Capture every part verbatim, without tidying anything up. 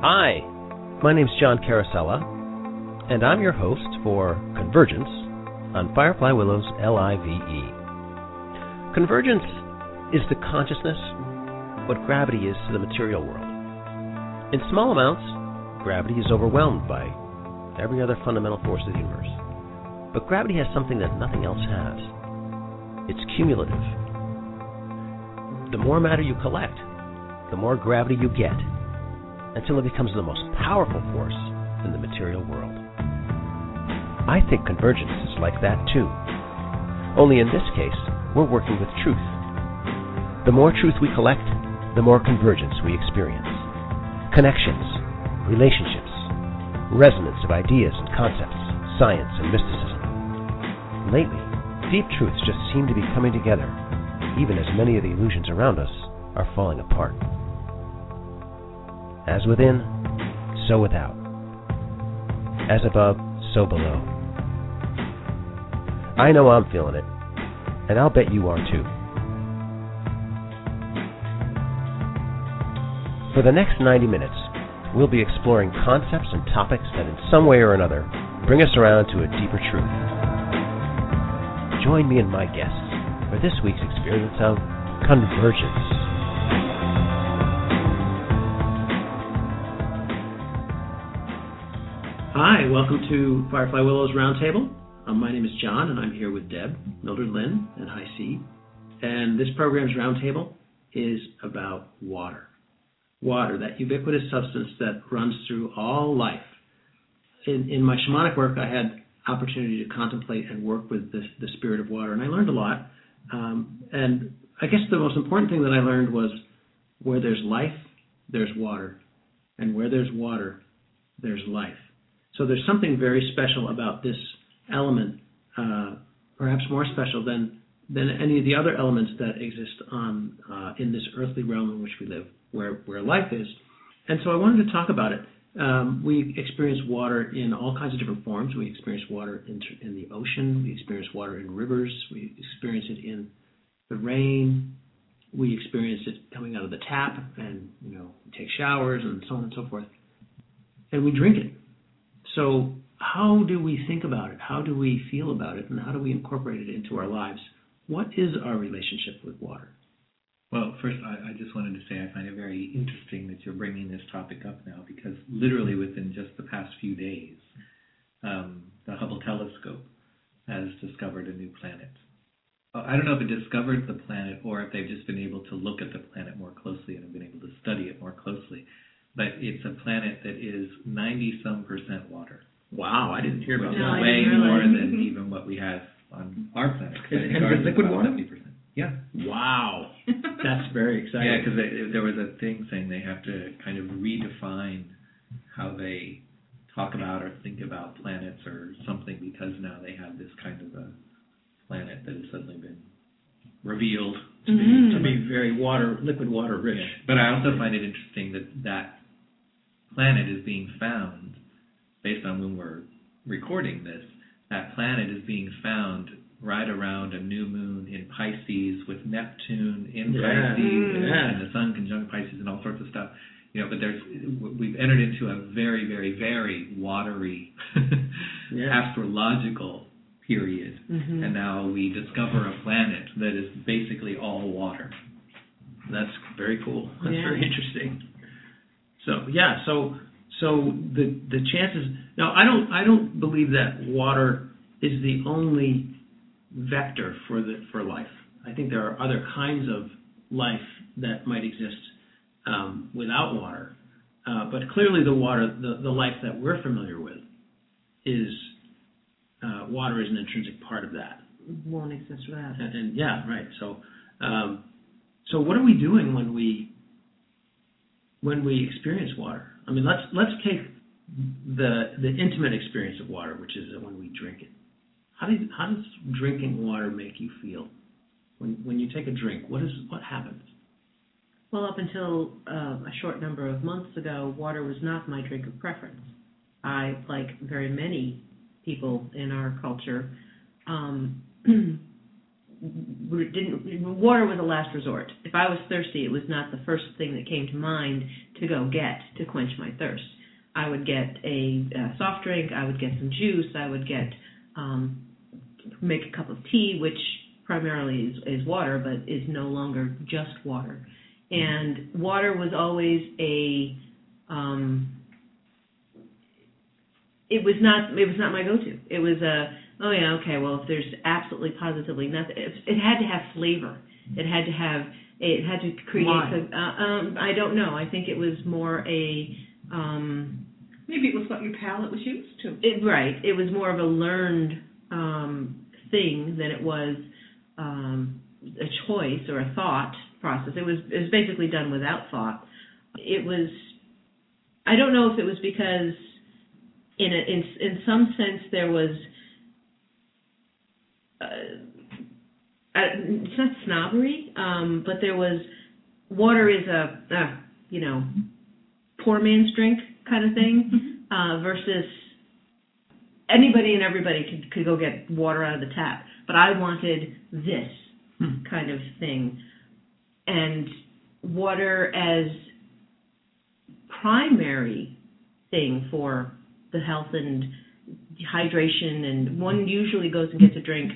Hi, my name's John Carosella, and I'm your host for Convergence on Firefly Willows L I V E. Convergence is the consciousness what gravity is to the material world. In small amounts, gravity is overwhelmed by every other fundamental force of the universe. But gravity has something that nothing else has. It's cumulative. The more matter you collect, the more gravity you get, until it becomes the most powerful force in the material world. I think convergence is like that too. Only in this case, we're working with truth. The more truth we collect, the more convergence we experience. Connections, relationships, resonance of ideas and concepts, science and mysticism. Lately, deep truths just seem to be coming together, even as many of the illusions around us are falling apart. As within, so without. As above, so below. I know I'm feeling it, and I'll bet you are too. For the next ninety minutes, we'll be exploring concepts and topics that in some way or another bring us around to a deeper truth. Join me and my guests for this week's experience of convergence. Hi, welcome to Firefly Willows Roundtable. Um, my name is John, and I'm here with Deb, Mildred Lynn, and Hi C. And this program's Roundtable is about water. Water, that ubiquitous substance that runs through all life. In, in my shamanic work, I had opportunity to contemplate and work with the, the spirit of water, and I learned a lot. Um, and I guess the most important thing that I learned was where there's life, there's water. And where there's water, there's life. So there's something very special about this element, uh, perhaps more special than than any of the other elements that exist on uh, in this earthly realm in which we live, where, where life is. And so I wanted to talk about it. Um, we experience water in all kinds of different forms. We experience water in, in the ocean. We experience water in rivers. We experience it in the rain. We experience it coming out of the tap, and you know, we take showers and so on and so forth. And we drink it. So how do we think about it? How do we feel about it? And how do we incorporate it into our lives? What is our relationship with water? Well, first, I, I just wanted to say I find it very interesting that you're bringing this topic up now, because literally within just the past few days, um, the Hubble telescope has discovered a new planet. I don't know if it discovered the planet or if they've just been able to look at the planet more closely and have been able to study it more closely. But it's a planet that is ninety-some percent water. Wow, I didn't hear about which that. is way more than even what we have on our planet. Is it, is it liquid water? seventy percent. Yeah. Wow. That's very exciting. Yeah, because there was a thing saying they have to kind of redefine how they talk about or think about planets or something, because now they have this kind of a planet that has suddenly been revealed to, mm-hmm. be, to be very water, liquid water rich. Yeah. But I also find it interesting that that planet is being found, based on when we're recording this, that planet is being found right around a new moon in Pisces, with Neptune in yeah. Pisces, yeah. and the Sun conjunct Pisces and all sorts of stuff. You know, but there's we've entered into a very, very, very watery yeah. astrological period, mm-hmm. and now we discover a planet that is basically all water. That's very cool. That's yeah. very interesting. So yeah, so so the the chances. Now I don't I don't believe that water is the only vector for the for life. I think there are other kinds of life that might exist um, without water. Uh, but clearly, the water, the, the life that we're familiar with, is uh, water is an intrinsic part of that. Won't exist without. And, and yeah, right. So um, so what are we doing when we when we experience water? I mean, let's let's take the the intimate experience of water, which is when we drink it. How does how does drinking water make you feel? When when you take a drink, what is what happens? Well, up until uh, a short number of months ago, water was not my drink of preference. I, like very many people in our culture, um, didn't. Water was a last resort. If I was thirsty, it was not the first thing that came to mind to go get to quench my thirst. I would get a, a soft drink. I would get some juice. I would get um, make a cup of tea, which primarily is, is water, but is no longer just water. And water was always a um, it was not it was not my go-to. It was a oh yeah okay well if there's absolutely positively nothing, it, it had to have flavor. It had to have it had to create. A, uh, um, I don't know. I think it was more a um, maybe it was what your palate was used to. It, right. It was more of a learned um, thing than it was um, a choice or a thought process. It was it was basically done without thought. It was. I don't know if it was because in a, in in some sense there was. Uh, it's not snobbery, um, but there was water is a uh, you know poor man's drink kind of thing uh, versus anybody and everybody could could go get water out of the tap, but I wanted this hmm. kind of thing, and water as primary thing for the health and hydration, and one usually goes and gets a drink.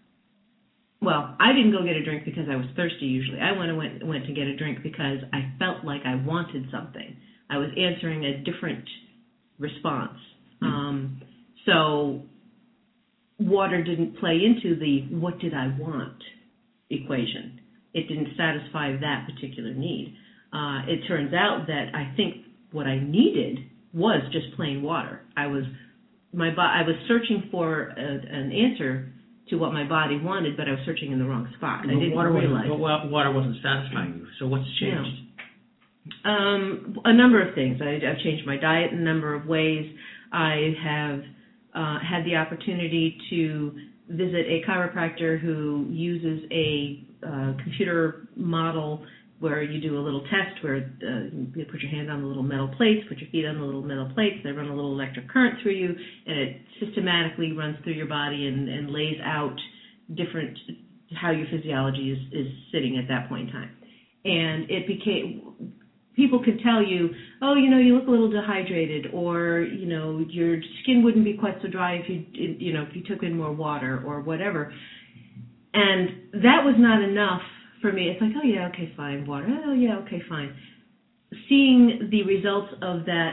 Well, I didn't go get a drink because I was thirsty usually. I went and went, went to get a drink because I felt like I wanted something. I was answering a different response. Mm-hmm. Um, so water didn't play into the what did I want equation. It didn't satisfy that particular need. Uh, it turns out that I think what I needed was just plain water. I was my bo- I was searching for a, an answer to what my body wanted, but I was searching in the wrong spot. But I didn't water realize. Wasn't, but water wasn't satisfying you. So what's changed? No. Um, a number of things. I, I've changed my diet in a number of ways. I have uh, had the opportunity to visit a chiropractor who uses a uh, computer model where you do a little test where uh, you put your hand on the little metal plates, put your feet on the little metal plates, they run a little electric current through you, and it systematically runs through your body and, and lays out different, how your physiology is, is sitting at that point in time. And it became, people could tell you, oh, you know, you look a little dehydrated, or, you know, your skin wouldn't be quite so dry if you, you know, if you took in more water or whatever. And that was not enough for me. It's like, oh yeah, okay, fine, water. Oh yeah, okay, fine. Seeing the results of that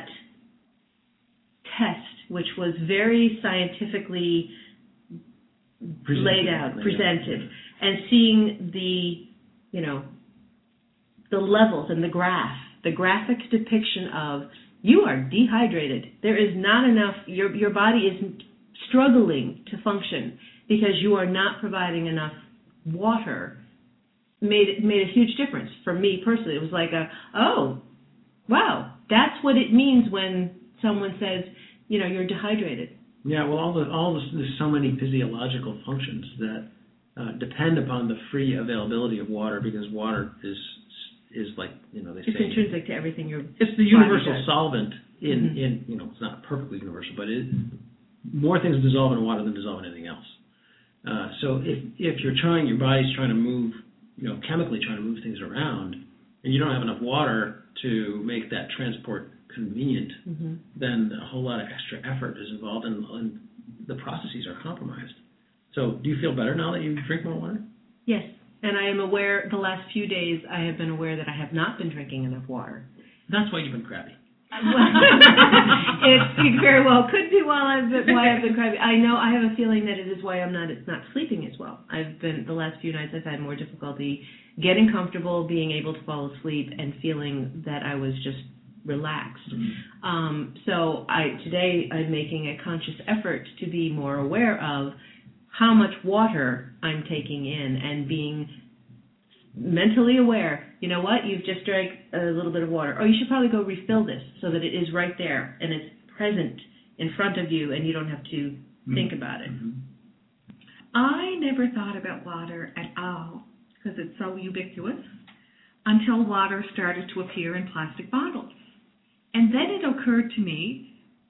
test, which was very scientifically presented, laid out, presented, out. And seeing the, you know, the levels and the graph, the graphic depiction of you are dehydrated. There is not enough. Your your body is struggling to function because you are not providing enough water. Made it made a huge difference for me personally. It was like a, oh, wow, that's what it means when someone says, you know, you're dehydrated. Yeah, well, all the all the, there's so many physiological functions that uh, depend upon the free availability of water, because water is is like, you know, they it's say it's intrinsic to everything you're. It's the universal does. solvent in mm-hmm. in you know, it's not perfectly universal, but it, more things dissolve in water than dissolve in anything else. Uh, so if if you're trying, your body's trying to move, you know, chemically trying to move things around, and you don't have enough water to make that transport convenient, mm-hmm. then a whole lot of extra effort is involved, and, and the processes are compromised. So do you feel better now that you drink more water? Yes, and I am aware, the last few days, I have been aware that I have not been drinking enough water. That's why you've been crabby. It, it very well could be why I've been, why I've been crabby. I know, I have a feeling that it is why I'm not not sleeping as well. I've been, the last few nights I've had more difficulty getting comfortable, being able to fall asleep, and feeling that I was just relaxed. Mm-hmm. Um, so I today I'm making a conscious effort to be more aware of how much water I'm taking in, and being mentally aware, you know what, you've just drank a little bit of water. Oh, you should probably go refill this so that it is right there and it's present in front of you and you don't have to mm-hmm. think about it. Mm-hmm. I never thought about water at all because it's so ubiquitous until water started to appear in plastic bottles. And then it occurred to me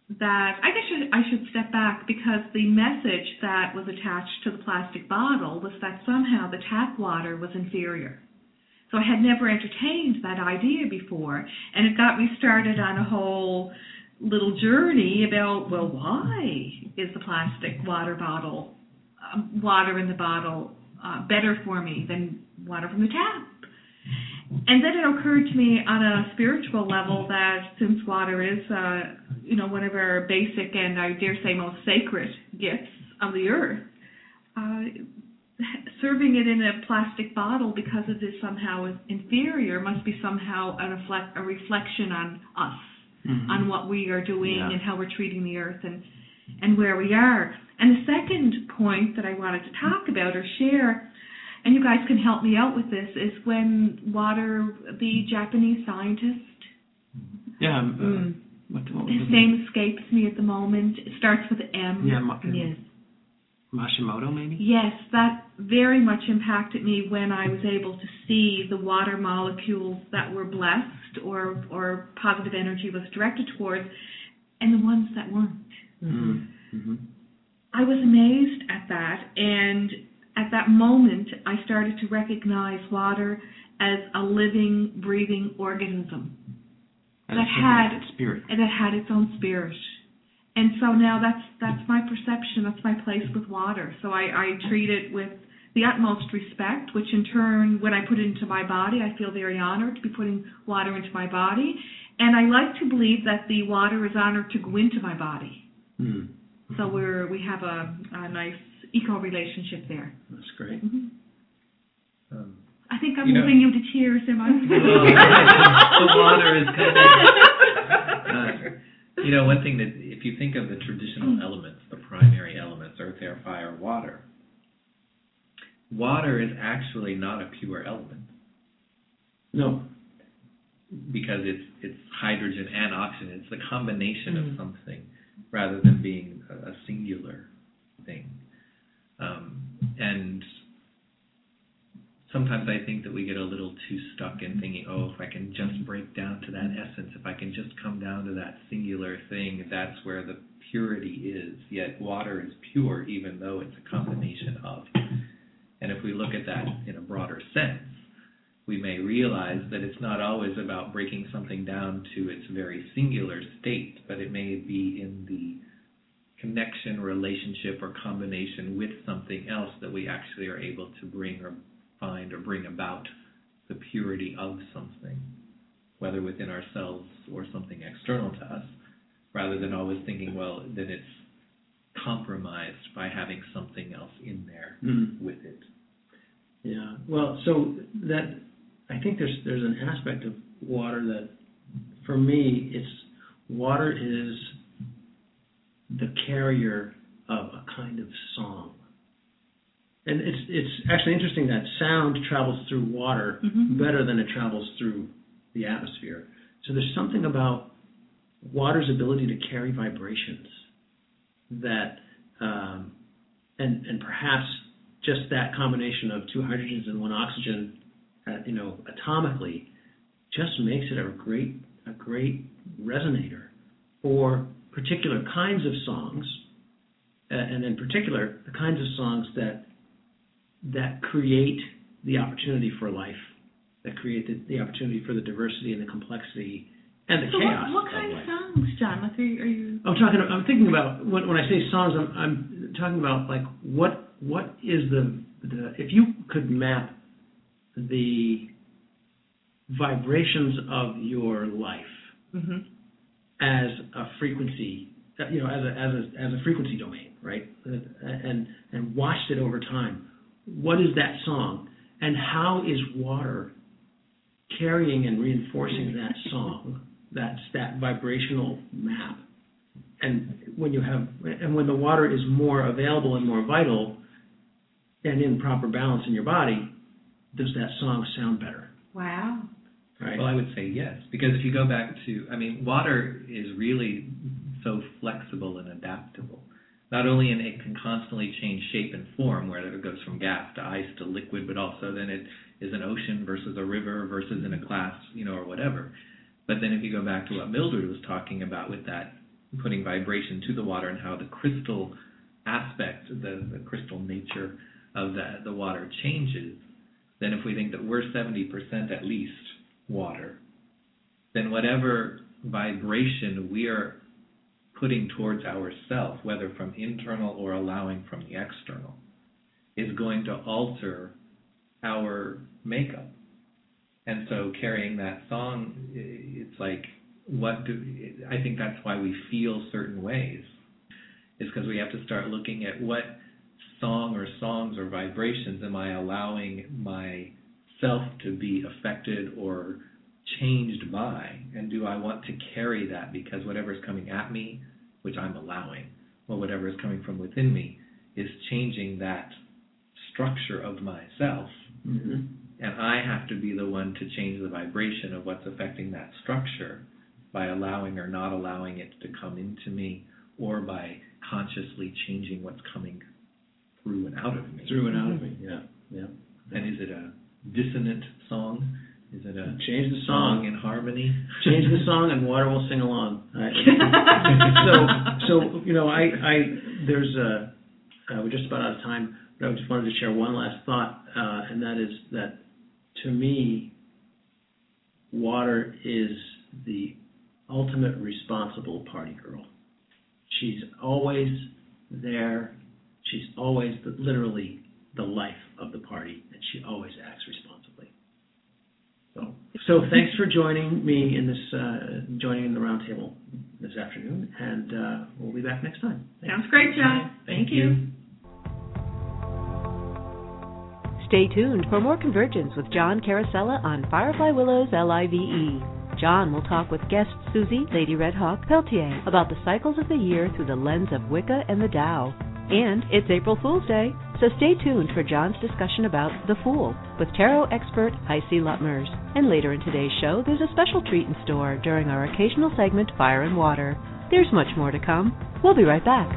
that I guess I should step back, because the message that was attached to the plastic bottle was that somehow the tap water was inferior. So I had never entertained that idea before, and it got me started on a whole little journey about, well, why is the plastic water bottle, um, water in the bottle, uh, better for me than water from the tap? And then it occurred to me on a spiritual level that since water is, uh, you know, one of our basic and I dare say most sacred gifts of the earth, uh, serving it in a plastic bottle because it is somehow inferior must be somehow a, reflect, a reflection on us, mm-hmm. on what we are doing yeah. and how we're treating the earth and, and where we are. And the second point that I wanted to talk about or share, and you guys can help me out with this, is when water, the Japanese scientist, yeah, um, mm, uh, what, what his name escapes me at the moment. It starts with M. Yeah, Ma- yes. Mashimoto, maybe? Yes, that very much impacted me when I was able to see the water molecules that were blessed or or positive energy was directed towards, and the ones that weren't. Mm-hmm. Mm-hmm. I was amazed at that, and at that moment, I started to recognize water as a living, breathing organism and that had its spirit, and that had its own spirit. And so now that's that's my perception. That's my place with water. So I, I treat it with the utmost respect, which in turn, when I put it into my body, I feel very honored to be putting water into my body. And I like to believe that the water is honored to go into my body. Mm-hmm. So we're we have a, a nice eco relationship there. That's great. Mm-hmm. Um, I think I'm you moving know, you to tears, am I? the water is coming. Uh, you know, one thing that, if you think of the traditional elements, the primary elements, earth, air, fire, water, water is actually not a pure element. No. Because it's it's hydrogen and oxygen. It's the combination mm. of something rather than being a, a singular thing. Um, and sometimes I think that we get a little too stuck in thinking, oh, if I can just break down to that essence, if I can just come down to that singular thing, that's where the purity is. Yet water is pure even though it's a combination of. And if we look at that in a broader sense, we may realize that it's not always about breaking something down to its very singular state, but it may be in the connection, relationship, or combination with something else that we actually are able to bring or find or bring about the purity of something, whether within ourselves or something external to us, rather than always thinking, well, then it's compromised by having something else in there mm. with it. Yeah. Well, so that I think there's there's an aspect of water that, for me, it's water is the carrier of a kind of song. And it's it's actually interesting that sound travels through water mm-hmm. better than it travels through the atmosphere. So there's something about water's ability to carry vibrations that, um, and and perhaps just that combination of two hydrogens and one oxygen, uh, you know, atomically, just makes it a great a great resonator for particular kinds of songs, uh, and in particular the kinds of songs that that create the opportunity for life, that create the, the opportunity for the diversity and the complexity and the so chaos. What, what kind of, of songs, John? Like, are you, are you? I'm talking. I'm thinking about when, when I say songs. I'm, I'm talking about like what what is the the if you could map the vibrations of your life mm-hmm. as a frequency, you know, as a as a as a frequency domain, right? And and watched it over time. What is that song, and how is water carrying and reinforcing that song? That's that vibrational map. And when you have, and when the water is more available and more vital, and in proper balance in your body, does that song sound better? Wow. Right. Well, I would say yes, because if you go back to, I mean, water is really so flexible and adaptable. Not only in it can constantly change shape and form, where it goes from gas to ice to liquid, but also then it is an ocean versus a river versus in a glass, you know, or whatever. But then if you go back to what Mildred was talking about with that putting vibration to the water and how the crystal aspect, the, the crystal nature of the, the water changes, then if we think that we're seventy percent at least water, then whatever vibration we are putting towards ourself, whether from internal or allowing from the external, is going to alter our makeup. And so carrying that song, it's like, what do, I think that's why we feel certain ways, is because we have to start looking at what song or songs or vibrations am I allowing myself to be affected or changed by, and do I want to carry that because whatever is coming at me, which I'm allowing, or whatever is coming from within me, is changing that structure of myself. Mm-hmm. And I have to be the one to change the vibration of what's affecting that structure by allowing or not allowing it to come into me, or by consciously changing what's coming through and out of me. Through and out of me, yeah. yeah. And is it a dissonant song? Is it a change the song song in harmony? Change the song and water will sing along. Right? so, so you know, I, I there's a uh, we're just about out of time, but I just wanted to share one last thought, uh, and that is that to me, water is the ultimate responsible party girl. She's always there. She's always the, literally the life of the party, and she always acts responsibly. So, so thanks for joining me in this, uh, joining in the roundtable this afternoon, and uh, we'll be back next time. Thanks. Sounds great, John. Thank, Thank you. you. Stay tuned for more Convergence with John Carosella on Firefly Willows L I V E. John will talk with guest Susie, Lady Red Hawk Peltier, about the cycles of the year through the lens of Wicca and the Tao. And it's April Fool's Day, so stay tuned for John's discussion about The Fool with tarot expert Heisey Lutmers. And later in today's show, there's a special treat in store during our occasional segment, Fire and Water. There's much more to come. We'll be right back.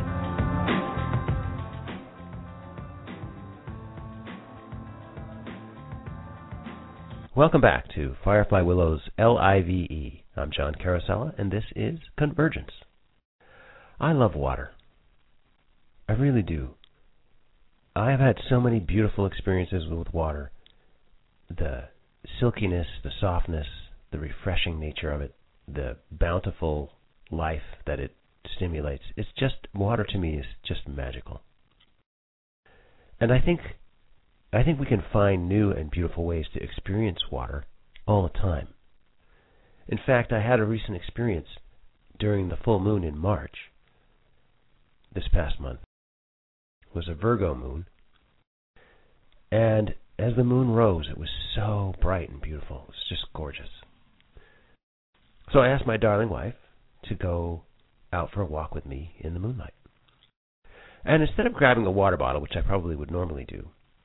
Welcome back to Firefly Willows L I V E. I'm John Carosella, and this is Convergence. I love water. I really do. I have had so many beautiful experiences with water. The silkiness, the softness, the refreshing nature of it, the bountiful life that it stimulates. It's just, water to me is just magical. And I think I think we can find new and beautiful ways to experience water all the time. In fact, I had a recent experience during the full moon in March this past month. It was a Virgo moon, and as the moon rose, it was so bright and beautiful. It was just gorgeous. So I asked my darling wife to go out for a walk with me in the moonlight. And instead of grabbing a water bottle, which I probably would normally do,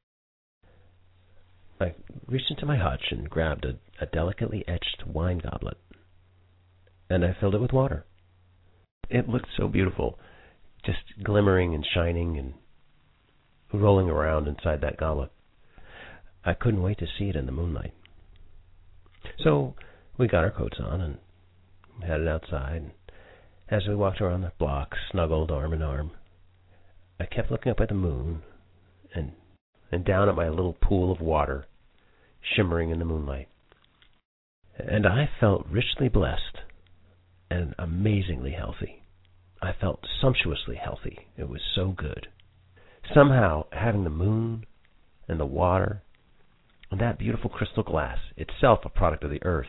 I reached into my hutch and grabbed a, a delicately etched wine goblet, and I filled it with water. It looked so beautiful, just glimmering and shining and rolling around inside that goblet. I couldn't wait to see it in the moonlight. So we got our coats on and headed outside. And as we walked around the block, snuggled arm in arm, I kept looking up at the moon and and down at my little pool of water shimmering in the moonlight. And I felt richly blessed and amazingly healthy. I felt sumptuously healthy. It was so good. Somehow, having the moon and the water and that beautiful crystal glass, itself a product of the earth,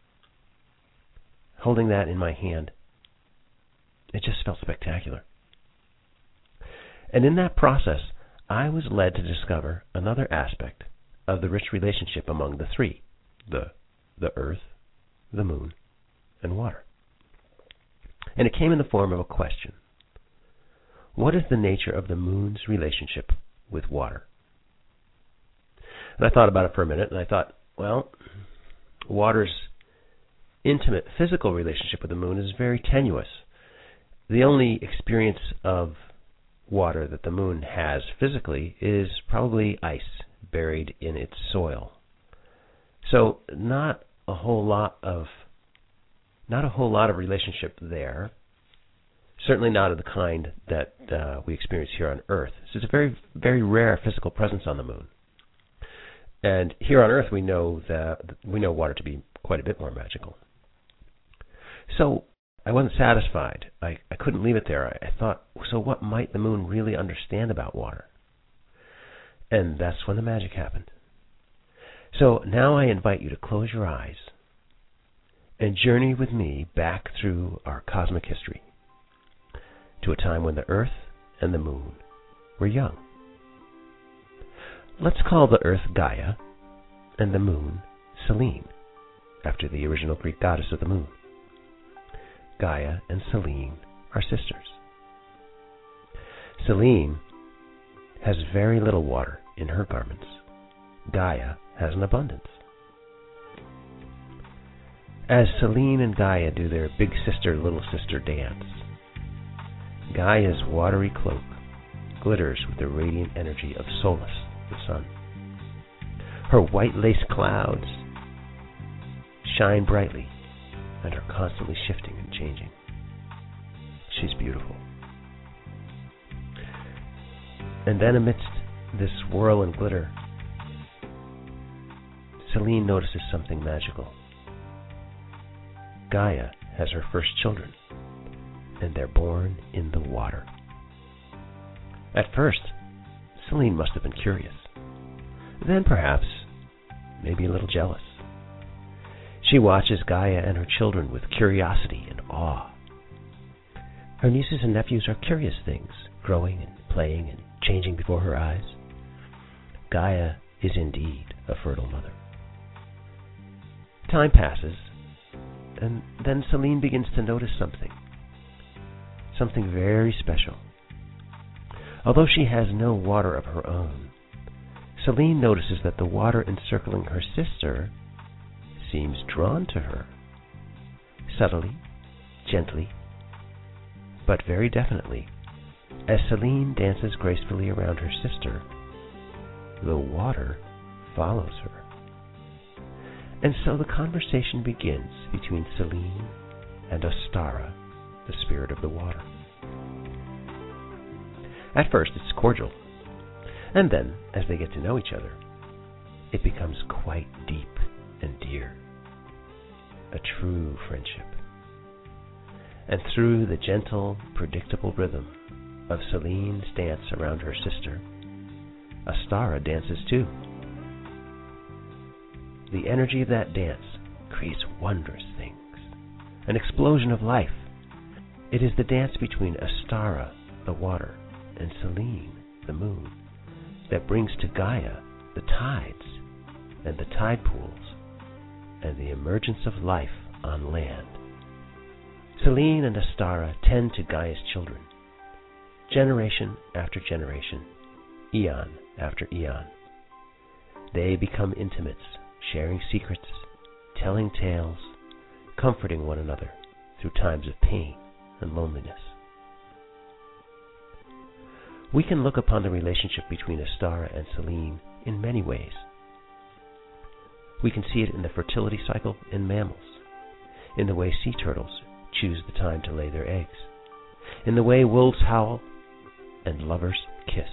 holding that in my hand, it just felt spectacular. And in that process, I was led to discover another aspect of the rich relationship among the three, the the earth, the moon, and water. And it came in the form of a question. What is the nature of the moon's relationship with water? And I thought about it for a minute, and I thought, well, water's intimate physical relationship with the moon is very tenuous. The only experience of water that the moon has physically is probably ice buried in its soil. So not a whole lot of not a whole lot of relationship there. certainly not of the kind that uh, we experience here on Earth. So it's a very, very rare physical presence on the moon. And here on Earth, we know that we know water to be quite a bit more magical. So I wasn't satisfied. I, I couldn't leave it there. I, I thought, so what might the moon really understand about water? And that's when the magic happened. So now I invite you to close your eyes and journey with me back through our cosmic history to a time when the Earth and the moon were young. Let's call the Earth Gaia and the moon Selene, after the original Greek goddess of the moon. Gaia and Selene are sisters. Selene has very little water in her garments. Gaia has an abundance. As Selene and Gaia do their big sister, little sister dance, Gaia's watery cloak glitters with the radiant energy of Solus, the sun. Her white lace clouds shine brightly and are constantly shifting and changing. She's beautiful. And then amidst this whirl and glitter, Selene notices something magical. Gaia has her first children, and they're born in the water. At first, Selene must have been curious. Then perhaps, maybe a little jealous. She watches Gaia and her children with curiosity and awe. Her nieces and nephews are curious things, growing and playing and changing before her eyes. Gaia is indeed a fertile mother. Time passes, and then Selene begins to notice something. Something very special. Although she has no water of her own, Selene notices that the water encircling her sister seems drawn to her. Subtly, gently, but very definitely, as Selene dances gracefully around her sister, the water follows her. And so the conversation begins between Selene and Ostara, the spirit of the water. At first it's cordial, and then, as they get to know each other, it becomes quite deep and dear, a true friendship. And through the gentle, predictable rhythm of Selene's dance around her sister, Ostara dances too. The energy of that dance creates wondrous things, an explosion of life. It is the dance between Ostara, the water, and Selene, the moon, that brings to Gaia the tides and the tide pools and the emergence of life on land. Selene and Ostara tend to Gaia's children, generation after generation, eon after eon. They become intimates, sharing secrets, telling tales, comforting one another through times of pain and loneliness. We can look upon the relationship between Ostara and Selene in many ways. We can see it in the fertility cycle in mammals, in the way sea turtles choose the time to lay their eggs, in the way wolves howl and lovers kiss.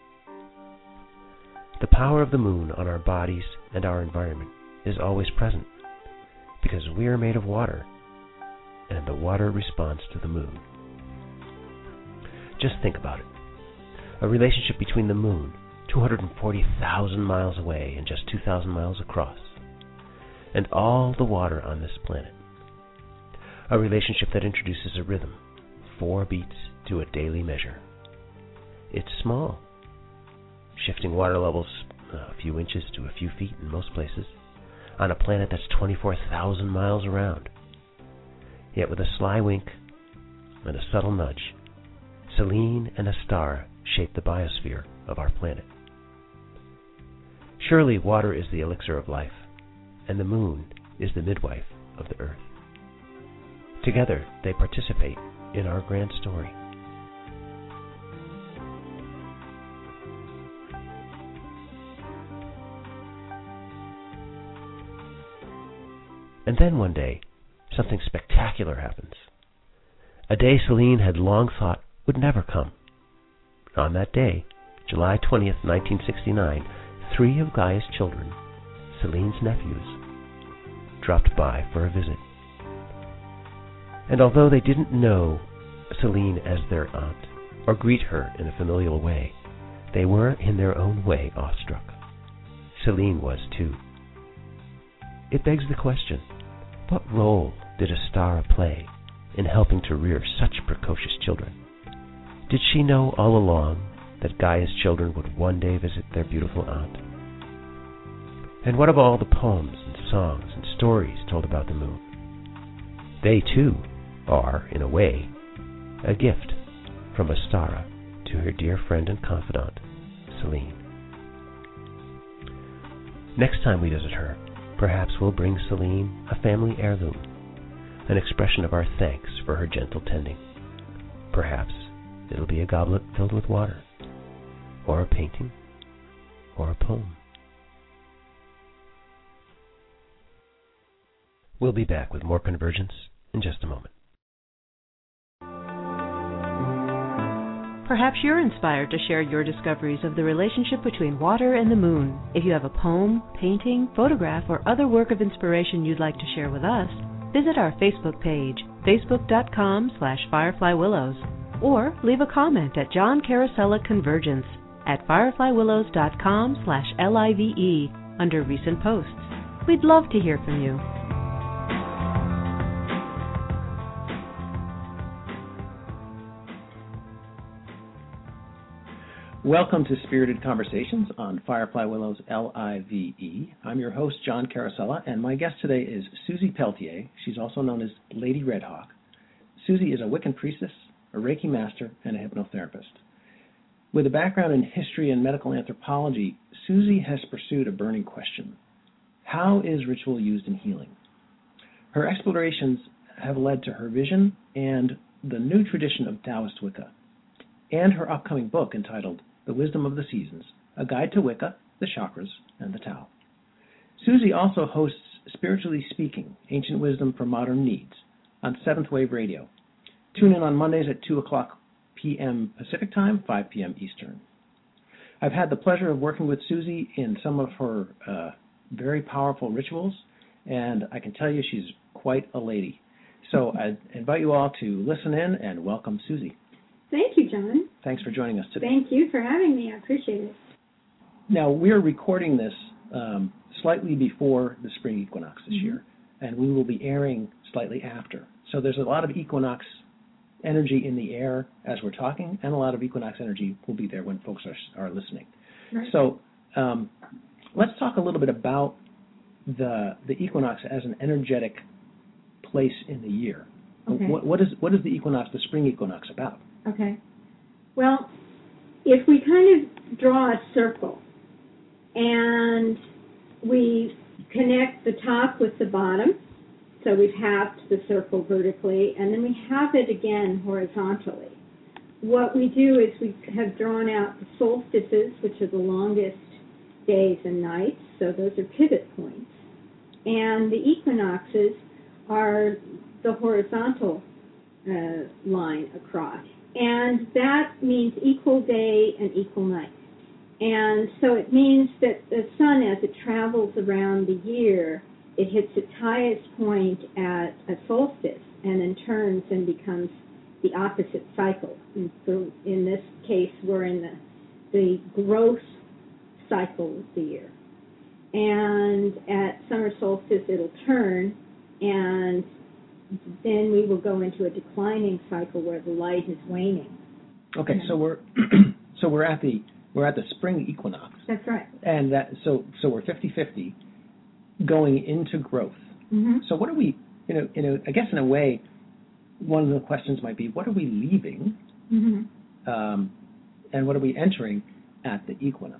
The power of the moon on our bodies and our environment is always present, because we are made of water, and the water responds to the moon. Just think about it. A relationship between the moon, two hundred forty thousand miles away and just two thousand miles across, and all the water on this planet. A relationship that introduces a rhythm, four beats to a daily measure. It's small, shifting water levels a few inches to a few feet in most places, on a planet that's twenty-four thousand miles around. Yet with a sly wink and a subtle nudge, Selene and Ostara shape the biosphere of our planet. Surely water is the elixir of life, and the moon is the midwife of the earth. Together, they participate in our grand story. And then one day, something spectacular happens. a day Celine had long thought would never come. On that day, July twentieth, nineteen sixty-nine, three of Gaia's children, Celine's nephews, dropped by for a visit. And although they didn't know Celine as their aunt, or greet her in a familial way, they were, in their own way, awestruck. Celine was, too. It begs the question, what role did Astara play in helping to rear such precocious children? Did she know all along that Gaia's children would one day visit their beautiful aunt? And what of all the poems and songs and stories told about the moon? They, too, are, in a way, a gift from Astara to her dear friend and confidant, Celine. Next time we visit her, perhaps we'll bring Celine a family heirloom, an expression of our thanks for her gentle tending. Perhaps it'll be a goblet filled with water, or a painting, or a poem. We'll be back with more Convergence in just a moment. Perhaps you're inspired to share your discoveries of the relationship between water and the moon. If you have a poem, painting, photograph, or other work of inspiration you'd like to share with us, visit our Facebook page, facebook.com slash fireflywillows, or leave a comment at John Carosella Convergence at fireflywillows.com slash L-I-V-E under recent posts. We'd love to hear from you. Welcome to Spirited Conversations on Firefly Willows L I V E. I'm your host, John Carosella, and my guest today is Susie Peltier. She's also known as Lady Redhawk. Susie is a Wiccan priestess, a Reiki master, and a hypnotherapist. With a background in history and medical anthropology, Susie has pursued a burning question. How is ritual used in healing? Her explorations have led to her vision and the new tradition of Taoist Wicca, and her upcoming book entitled The Wisdom of the Seasons, A Guide to Wicca, the Chakras, and the Tao. Susie also hosts Spiritually Speaking, Ancient Wisdom for Modern Needs on Seventh Wave Radio. Tune in on Mondays at two o'clock p.m. Pacific Time, five p.m. Eastern. I've had the pleasure of working with Susie in some of her uh, very powerful rituals, and I can tell you she's quite a lady. So I invite you all to listen in and welcome Susie. Thank you, John. Thanks for joining us today. Thank you for having me. I appreciate it. Now, we're recording this um, slightly before the spring equinox this mm-hmm. year, and we will be airing slightly after. So there's a lot of equinox energy in the air as we're talking, and a lot of equinox energy will be there when folks are, are listening. Right. So um, let's talk a little bit about the the equinox as an energetic place in the year. Okay. What, what is what is the equinox, the spring equinox, about? Okay. Well, if we kind of draw a circle and we connect the top with the bottom, so we've halved the circle vertically, and then we halve it again horizontally. What we do is we have drawn out the solstices, which are the longest days and nights, so those are pivot points. And the equinoxes are the horizontal uh, line across. And that means equal day and equal night. And so it means that the sun, as it travels around the year, it hits its highest point at a solstice and then turns and becomes the opposite cycle. And so in this case, we're in the, the growth cycle of the year. And at summer solstice, it'll turn, and then we will go into a declining cycle where the light is waning. Okay, so we're so we're at the we're at the spring equinox. That's right. And that so so we're fifty-fifty going into growth. Mm-hmm. So what are we, you know, you know, I guess in a way, one of the questions might be, what are we leaving, mm-hmm. um, and what are we entering at the equinox?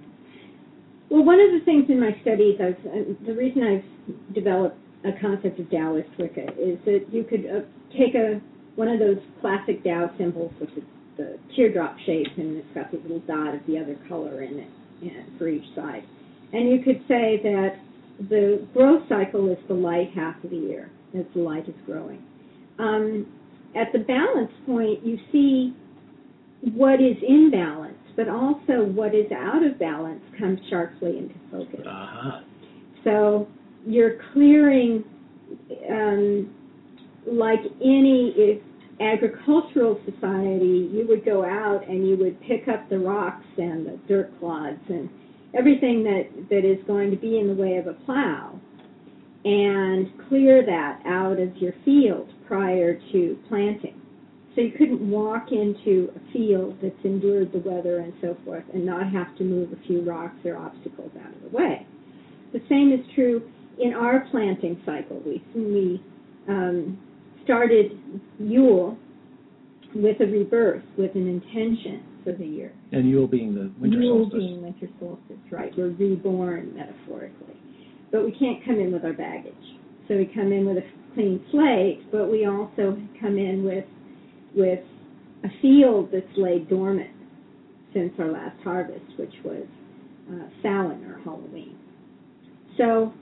Well, one of the things in my studies, I've, uh, the reason I've developed a concept of Taoist Wicca is that you could uh, take a one of those classic Tao symbols, which is the teardrop shape, and it's got the little dot of the other color in it, you know, for each side. And you could say that the growth cycle is the light half of the year, as the light is growing. Um, at the balance point, you see what is in balance, but also what is out of balance comes sharply into focus. Uh-huh. So you're clearing, um, like any if agricultural society, you would go out and you would pick up the rocks and the dirt clods and everything that, that is going to be in the way of a plow, and clear that out of your field prior to planting. So you couldn't walk into a field that's endured the weather and so forth and not have to move a few rocks or obstacles out of the way. The same is true in our planting cycle. We, we um, started Yule with a rebirth, with an intention for the year. And Yule being the winter Yule solstice. being winter solstice, right. We're reborn, metaphorically. But we can't come in with our baggage. So we come in with a clean slate, but we also come in with with a field that's laid dormant since our last harvest, which was uh, Samhain or Halloween. So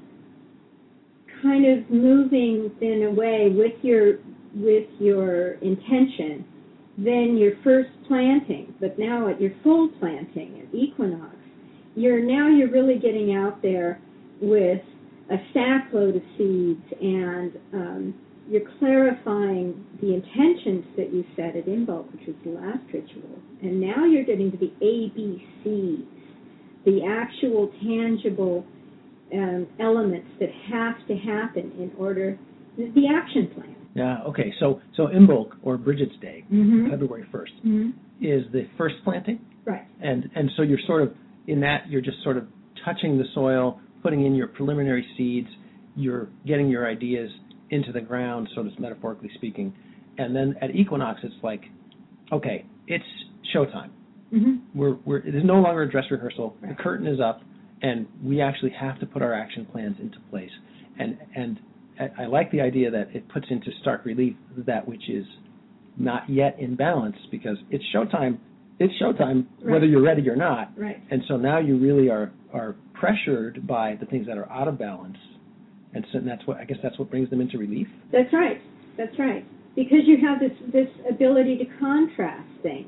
kind of moving in a way with your with your intention, then your first planting, but now at your full planting at equinox, you're now you're really getting out there with a stack load of seeds, and um, you're clarifying the intentions that you set at Imbolc, which was the last ritual, and now you're getting to the A B Cs, the actual tangible um, elements that have to happen in order, the action plan. Yeah, okay, so so Imbolc, or Bridget's Day, Mm-hmm. February first, Mm-hmm. is the first planting? Right. And and so you're sort of, in that, you're just sort of touching the soil, putting in your preliminary seeds, you're getting your ideas into the ground, sort of metaphorically speaking, and then at equinox it's like, okay, it's showtime. Mm-hmm. We're we're it is no longer a dress rehearsal. Right. The curtain is up, and we actually have to put our action plans into place. And and I, I like the idea that it puts into stark relief that which is not yet in balance, because it's showtime. It's showtime Right. whether you're ready or not. Right. And so now you really are are pressured by the things that are out of balance, and so that's what I guess that's what brings them into relief. That's right. That's right. Because you have this this ability to contrast things,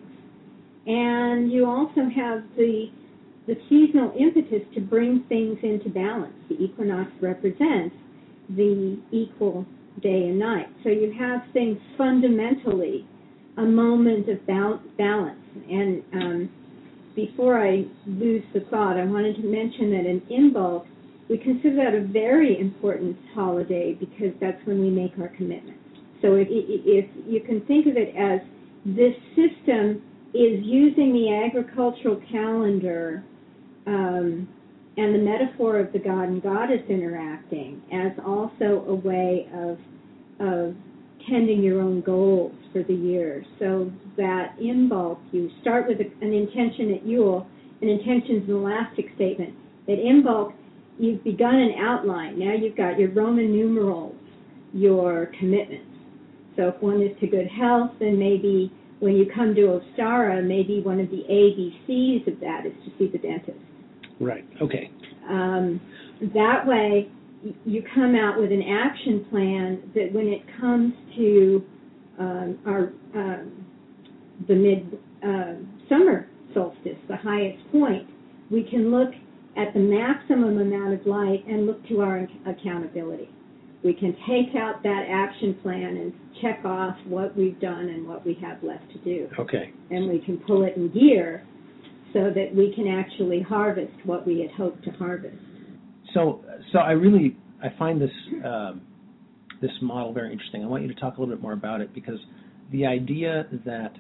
and you also have the the seasonal impetus to bring things into balance. The equinox represents the equal day and night. So you have things fundamentally a moment of bal- balance. And um, before I lose the thought, I wanted to mention that in Imbolc, we consider that a very important holiday because that's when we make our commitments. So if, if you can think of it as this system is using the agricultural calendar um, and the metaphor of the god and goddess interacting as also a way of of tending your own goals for the year. So that in Imbolc, you start with a, an intention at Yule, an intention is an elastic statement. At Imbolc, you've begun an outline. Now you've got your Roman numerals, your commitments. So if one is to good health, then maybe when you come to Ostara, maybe one of the A B Cs of that is to see the dentist. Right. Okay. Um, that way, you come out with an action plan that when it comes to um, our um, the mid uh, summer solstice, the highest point, we can look at the maximum amount of light and look to our accountability. We can take out that action plan and check off what we've done and what we have left to do. Okay. And we can pull it in gear so that we can actually harvest what we had hoped to harvest. So, so I really I find this um, this model very interesting. I want you to talk a little bit more about it, because the idea that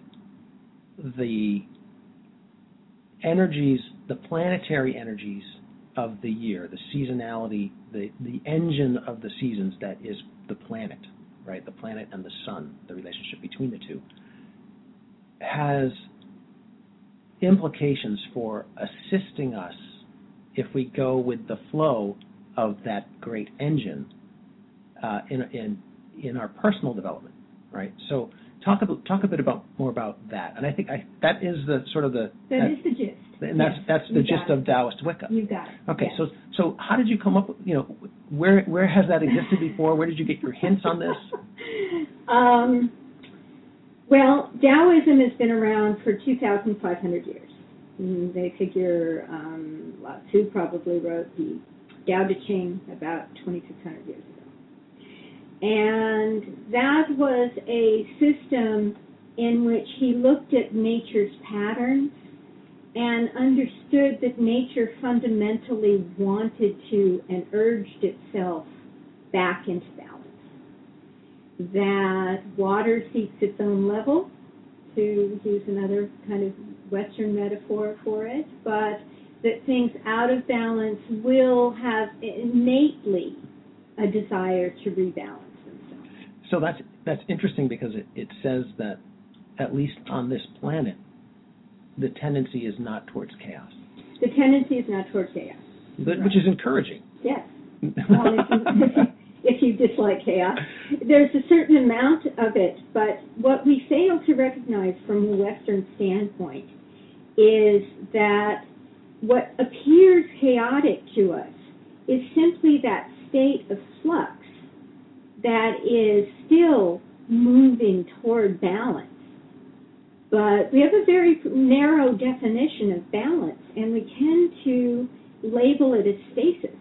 the energies, the planetary energies of the year, the seasonality, the the engine of the seasons that is the planet, right? The planet and the sun, the relationship between the two, has implications for assisting us if we go with the flow of that great engine uh, in in in our personal development, right? So talk about talk a bit about more about that, and I think I, that is the sort of the That, that is the gist. and that's Yes, that's the you gist got of it. Taoist Wicca. You got it. Okay, yes. so so how did you come up with, you know, where where has that existed before? Where did you get your hints on this? um, Well, Taoism has been around for two thousand five hundred years. And they figure um, Lao Tzu probably wrote the Tao Te Ching about twenty-six hundred years ago. And that was a system in which he looked at nature's patterns and understood that nature fundamentally wanted to and urged itself back into balance. That water seeks its own level, to use another kind of Western metaphor for it, but that things out of balance will have innately a desire to rebalance themselves. So that's that's interesting because it, it says that, at least on this planet, the tendency is not towards chaos. The tendency is not towards chaos. But, Right. Which is encouraging. Yes. Well, if, you, if you dislike chaos, there's a certain amount of it, but what we fail to recognize from a Western standpoint is that what appears chaotic to us is simply that state of flux that is still moving toward balance. But we have a very narrow definition of balance, and we tend to label it as stasis.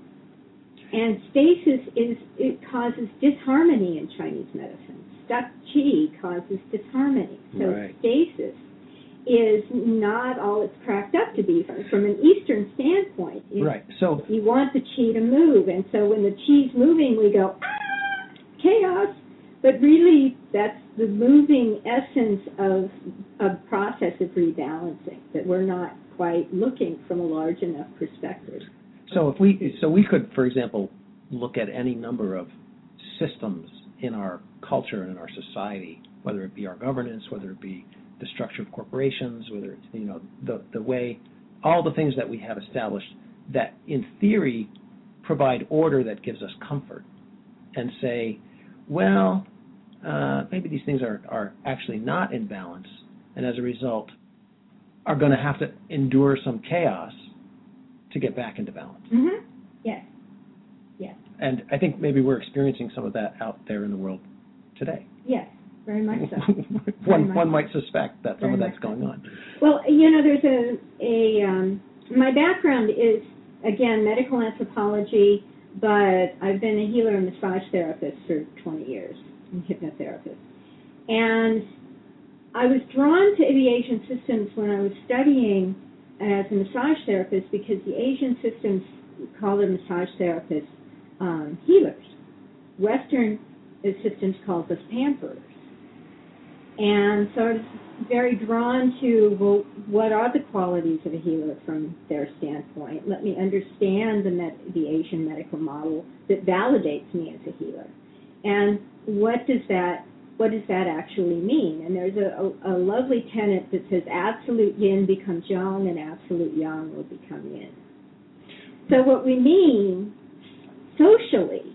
And stasis is, it causes disharmony in Chinese medicine. Stuck qi causes disharmony. So Right. stasis is not all it's cracked up to be from an Eastern standpoint. You, Right. So you want the qi to move, and so when the qi's moving, we go, ah, chaos. But really, that's the moving essence of a process of rebalancing that we're not quite looking from a large enough perspective. So if we so we could, for example, look at any number of systems in our culture and in our society, whether it be our governance, whether it be the structure of corporations, whether it's, you know, the the way, all the things that we have established that in theory provide order that gives us comfort, and say, well, uh, maybe these things are, are actually not in balance, and as a result are going to have to endure some chaos to get back into balance. Mm-hmm. Yes. Yes. And I think maybe we're experiencing some of that out there in the world today. Yes. Very much so. one much one so. might suspect that some Very of that's much so. going on. Well, you know, there's a, a um, my background is, again, medical anthropology, but I've been a healer and massage therapist for twenty years, and hypnotherapist. And I was drawn to the Asian systems when I was studying as a massage therapist because the Asian systems call their massage therapists um, healers. Western systems calls us pamperers. And so I was very drawn to, well, what are the qualities of a healer from their standpoint? Let me understand the, med- the Asian medical model that validates me as a healer. And what does that what does that actually mean? And there's a, a, a lovely tenet that says absolute yin becomes yang and absolute yang will become yin. So what we mean socially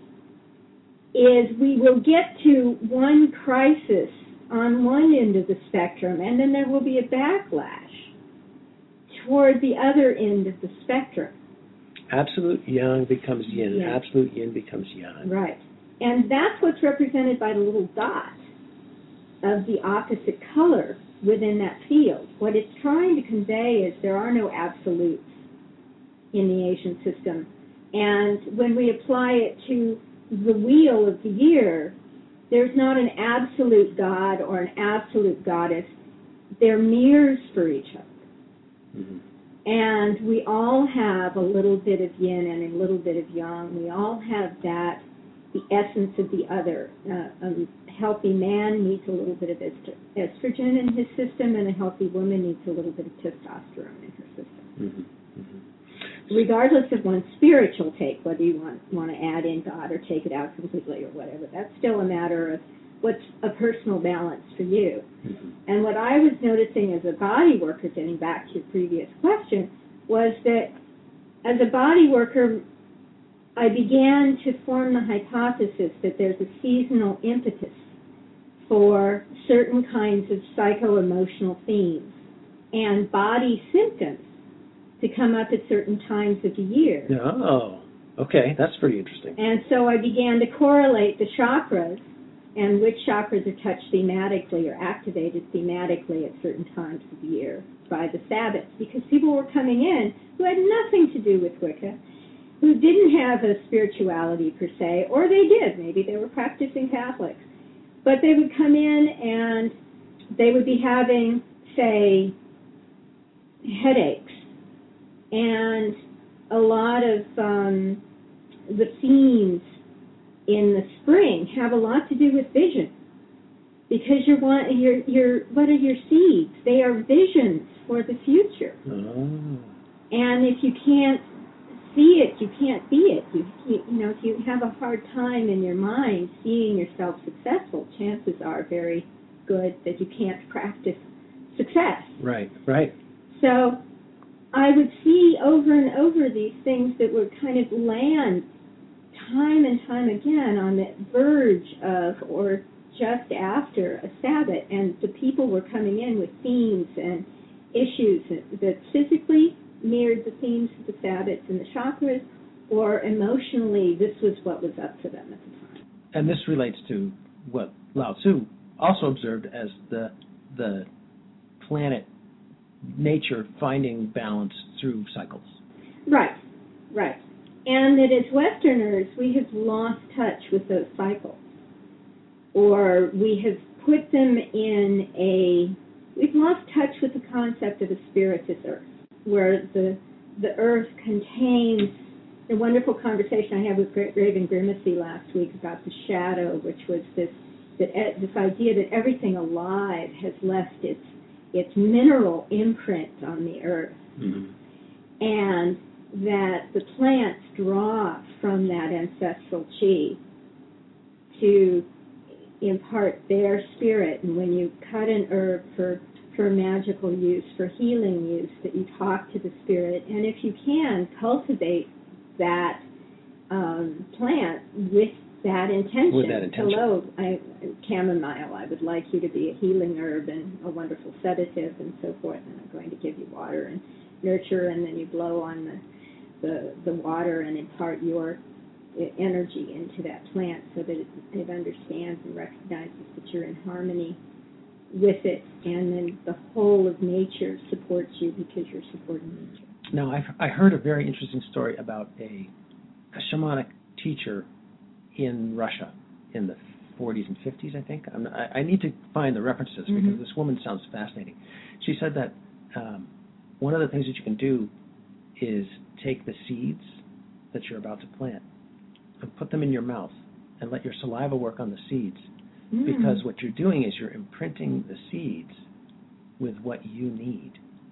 is we will get to one crisis on one end of the spectrum, and then there will be a backlash toward the other end of the spectrum. Absolute yang becomes yin. Yeah. Absolute yin becomes yang. Right. And that's what's represented by the little dot of the opposite color within that field. What it's trying to convey is there are no absolutes in the Asian system. And when we apply it to the wheel of the year, there's not an absolute god or an absolute goddess. They're mirrors for each other. Mm-hmm. And we all have a little bit of yin and a little bit of yang. We all have that, the essence of the other. Uh, a healthy man needs a little bit of estrogen in his system, and a healthy woman needs a little bit of testosterone in her system. Mm-hmm. Mm-hmm. Regardless of one's spiritual take, whether you want, want to add in God or take it out completely or whatever, that's still a matter of what's a personal balance for you. Mm-hmm. And what I was noticing as a body worker, getting back to your previous question, was that as a body worker, I began to form the hypothesis that there's a seasonal impetus for certain kinds of psycho-emotional themes and body symptoms to come up at certain times of the year. Oh, okay. That's pretty interesting. And so I began to correlate the chakras and which chakras are touched thematically or activated thematically at certain times of the year by the Sabbats, because people were coming in who had nothing to do with Wicca, who didn't have a spirituality per se, or they did, maybe they were practicing Catholics, but they would come in and they would be having, say, headaches, and a lot of um, the themes in the spring have a lot to do with vision, because you're want you're you're what are your seeds? They are visions for the future. Oh. And if you can't see it, you can't be it. You you, you know, if you have a hard time in your mind seeing yourself successful, chances are very good that you can't practice success. Right, right. So I would see over and over these things that would kind of land time and time again on the verge of or just after a Sabbat, and the people were coming in with themes and issues that physically mirrored the themes of the Sabbats and the chakras, or emotionally this was what was up for them at the time. And this relates to what Lao Tzu also observed as the the planet nature finding balance through cycles. Right, right. And that as Westerners, we have lost touch with those cycles. Or we have put them in a, we've lost touch with the concept of a spiritus earth, where the the earth contains, a wonderful conversation I had with Raven Grimacy last week about the shadow, which was this that this idea that everything alive has left its its mineral imprint on the earth, Mm-hmm. and that the plants draw from that ancestral chi to impart their spirit. And when you cut an herb for for magical use, for healing use, that you talk to the spirit, and if you can, cultivate that um, plant with that intention. With that intention. Hello, I, chamomile, I would like you to be a healing herb and a wonderful sedative and so forth, and I'm going to give you water and nurture, and then you blow on the, the, the water and impart your energy into that plant so that it, it understands and recognizes that you're in harmony with it, and then the whole of nature supports you because you're supporting nature. Now, I've, I heard a very interesting story about a, a shamanic teacher in Russia in the forties and fifties, I think. I'm, I, I need to find the references because Mm-hmm. this woman sounds fascinating. She said that um, one of the things that you can do is take the seeds that you're about to plant and put them in your mouth and let your saliva work on the seeds. Mm. Because what you're doing is you're imprinting the seeds with what you need.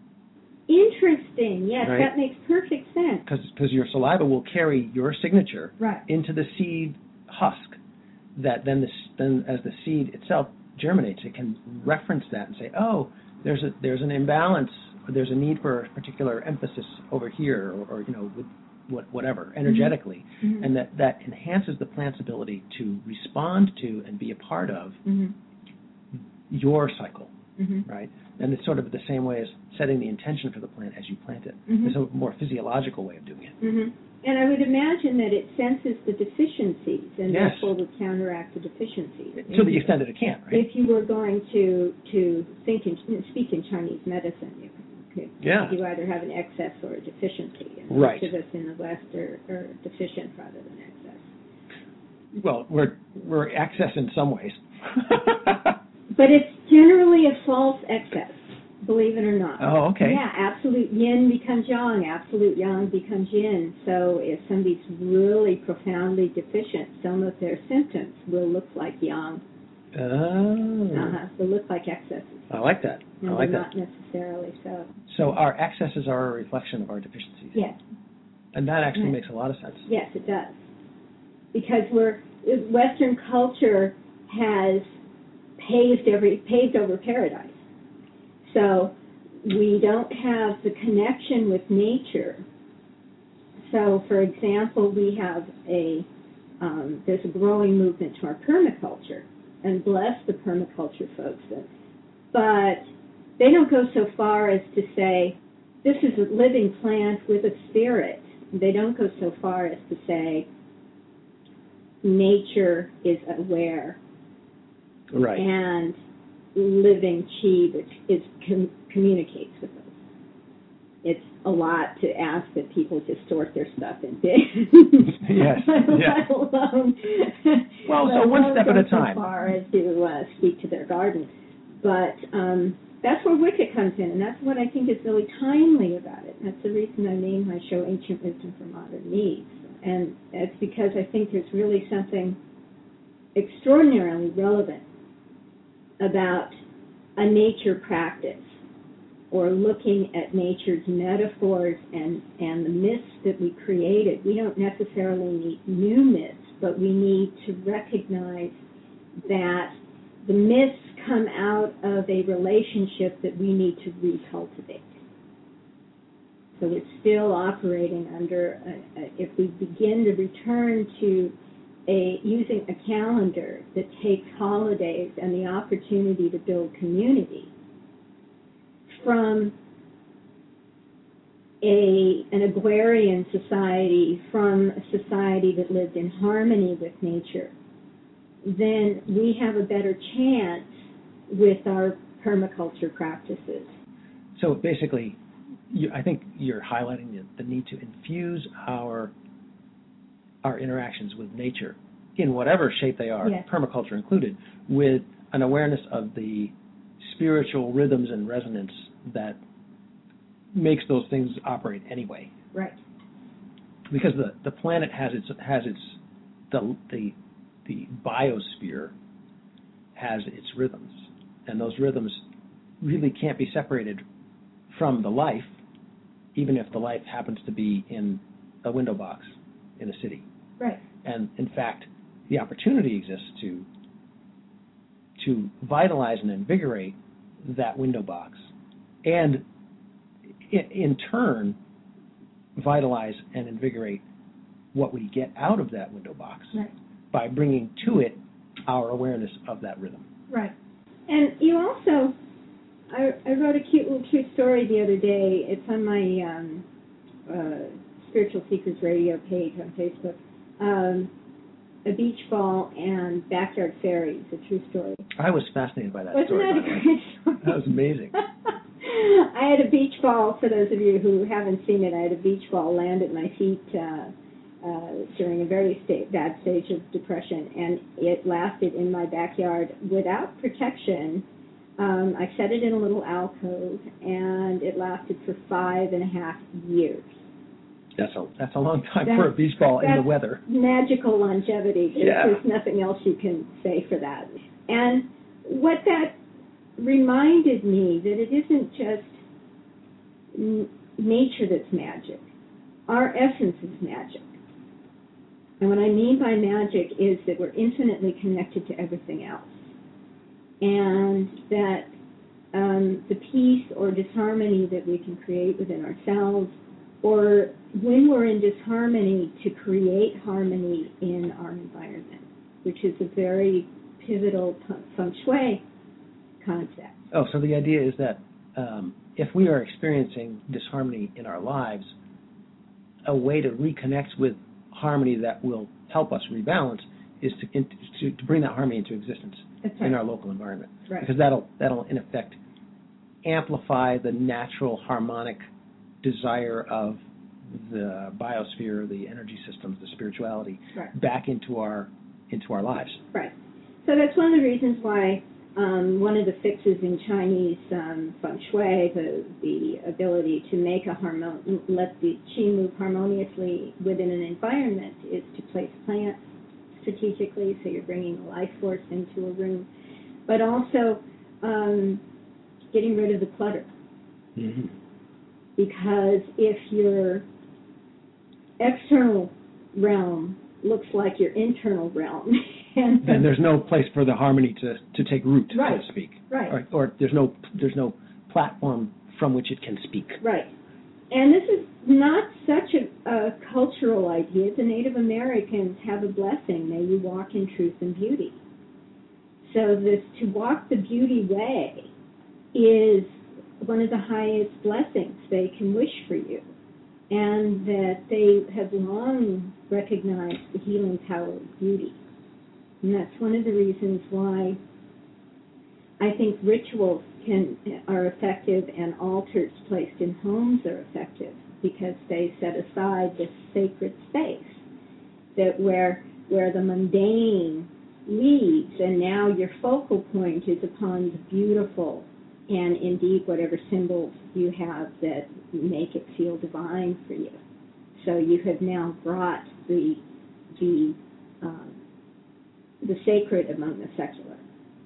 Interesting. Yes, Right. that makes perfect sense. Because your saliva will carry your signature Right. into the seed husk, that then, the, then as the seed itself germinates, it can reference that and say, oh, there's a there's an imbalance, or there's a need for a particular emphasis over here, or, or you know, with what, whatever, energetically, Mm-hmm. and that, that enhances the plant's ability to respond to and be a part of Mm-hmm. your cycle, Mm-hmm. right? And it's sort of the same way as setting the intention for the plant as you plant it. Mhm. It's a more physiological way of doing it. Mm-hmm. And I would imagine that it senses the deficiencies and Yes. therefore would counteract the deficiencies. To the extent that it can, right? If you were going to to think in, speak in Chinese medicine, you could, Yeah. you either have an excess or a deficiency. And Right. most of us in the West are, are deficient rather than excess. Well, we're we're excess in some ways. But it's generally a false excess, believe it or not. Oh, okay. Yeah, absolute yin becomes yang, absolute yang becomes yin. So if somebody's really profoundly deficient, some of their symptoms will look like yang. Oh. Uh-huh. They'll look like excesses. I like that. And I like they're that. not necessarily so. So our excesses are a reflection of our deficiencies. Yes, And that actually Right. makes a lot of sense. yes, it does. Because we're Western culture has paved every paved over paradise. So we don't have the connection with nature. So, for example, we have a um, there's a growing movement toward permaculture, and bless the permaculture folks. But they don't go so far as to say this is a living plant with a spirit. They don't go so far as to say nature is aware Right. and living chi that is com- communicates with us. It's a lot to ask that people just sort their stuff in bins. Yes. Yeah. Let alone, Well, let so one alone step at a go so time. far as to uh, speak to their garden. But um, that's where Wicked comes in, and that's what I think is really timely about it. That's the reason I named my show Ancient Wisdom for Modern Needs. And it's because I think there's really something extraordinarily relevant about a nature practice, or looking at nature's metaphors and, and the myths that we created. We don't necessarily need new myths, but we need to recognize that the myths come out of a relationship that we need to recultivate. So it's still operating under, a, a, if we begin to return to a using a calendar that takes holidays and the opportunity to build community from a, an agrarian society, from a society that lived in harmony with nature, then we have a better chance with our permaculture practices. So basically, you, I think you're highlighting the, the need to infuse our our interactions with nature, in whatever shape they are, yes. permaculture included, with an awareness of the spiritual rhythms and resonance that makes those things operate anyway. Right. Because the, the planet has its has its the the the biosphere has its rhythms, and those rhythms really can't be separated from the life, even if the life happens to be in a window box in a city. Right. And in fact, the opportunity exists to to vitalize and invigorate that window box, and in, in turn vitalize and invigorate what we get out of that window box, right. by bringing to it our awareness of that rhythm. Right. And you also, I, I wrote a cute little cute story the other day. It's on my um, uh, Spiritual Seekers Radio page on Facebook. Um, a beach ball and backyard fairies, a true story. I was fascinated by that Wasn't story. that a great story? That was amazing. I had a beach ball, for those of you who haven't seen it, I had a beach ball land at my feet uh, uh, during a very sta- bad stage of depression, and it lasted in my backyard without protection. Um, I set it in a little alcove, and it lasted for five and a half years. That's a that's a long time That's, for a beach ball in the weather. Magical longevity. There's, Yeah. there's nothing else you can say for that. And what that reminded me, that it isn't just n- nature that's magic. Our essence is magic. And what I mean by magic is that we're infinitely connected to everything else. And that um, the peace or disharmony that we can create within ourselves, or when we're in disharmony, to create harmony in our environment, which is a very pivotal feng shui concept. Oh, so the idea is that um, if we are experiencing disharmony in our lives, a way to reconnect with harmony that will help us rebalance is to in, to, to bring that harmony into existence That's right. in our local environment. Right. Because that'll that'll in effect amplify the natural harmonic desire of the biosphere, the energy systems, the spirituality, right. back into our into our lives. Right. So that's one of the reasons why um, one of the fixes in Chinese um, feng shui, the the ability to make a harmon, let the qi move harmoniously within an environment, is to place plants strategically, so you're bringing the life force into a room, but also um, getting rid of the clutter. Mm-hmm. Because if your external realm looks like your internal realm, and then there's no place for the harmony to, to take root, right. so to speak. Right. Or, or there's no there's no platform from which it can speak. Right. And this is not such a, a cultural idea. The Native Americans have a blessing: may you walk in truth and beauty. So this to walk the beauty way is one of the highest blessings they can wish for you, and that they have long recognized the healing power of beauty. And that's one of the reasons why I think rituals can are effective, and altars placed in homes are effective because they set aside this sacred space that where where the mundane leaves, and now your focal point is upon the beautiful and indeed whatever symbols you have that make it feel divine for you. So you have now brought the the um, the sacred among the secular.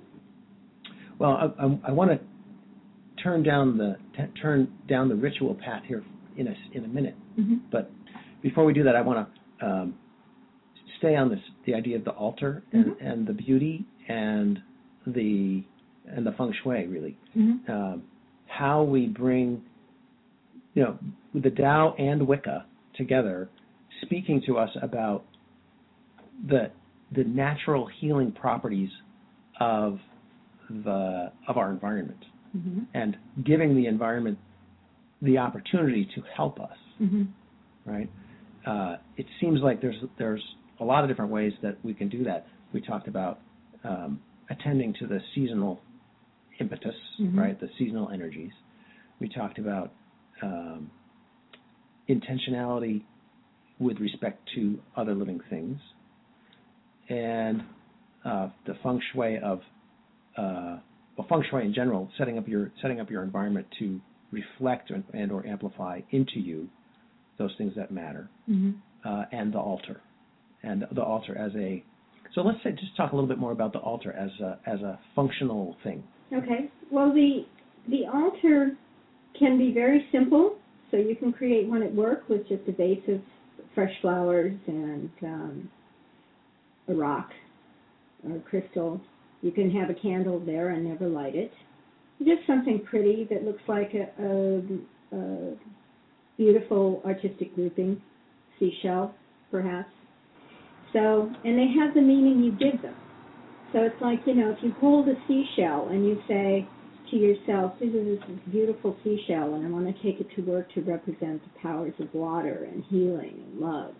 Well, I, I, I want to turn down the t- turn down the ritual path here in a in a minute. Mm-hmm. But before we do that, I want to um, stay on this the idea of the altar and, Mm-hmm. and the beauty and the and the feng shui, really. Mm-hmm. Um, how we bring, you know, the Tao and Wicca together, speaking to us about the the natural healing properties of the of our environment, Mm-hmm. and giving the environment the opportunity to help us. Mm-hmm. Right? Uh, it seems like there's there's a lot of different ways that we can do that. We talked about um, attending to the seasonal impetus, Mm-hmm. right? The seasonal energies. We talked about um, intentionality with respect to other living things, and uh, the feng shui of uh, well, feng shui in general, setting up your setting up your environment to reflect and, and or amplify into you those things that matter, Mm-hmm. uh, and the altar, and the altar as a. So let's say, just talk a little bit more about the altar as a as a functional thing. Okay. Well, the the altar can be very simple, so you can create one at work with just a vase of fresh flowers and um, a rock or a crystal. You can have a candle there and never light it. Just something pretty that looks like a, a, a beautiful artistic grouping, seashell, perhaps. So, and they have the meaning you give them. So it's like, you know, if you hold a seashell and you say to yourself, this is this beautiful seashell, and I want to take it to work to represent the powers of water and healing and love.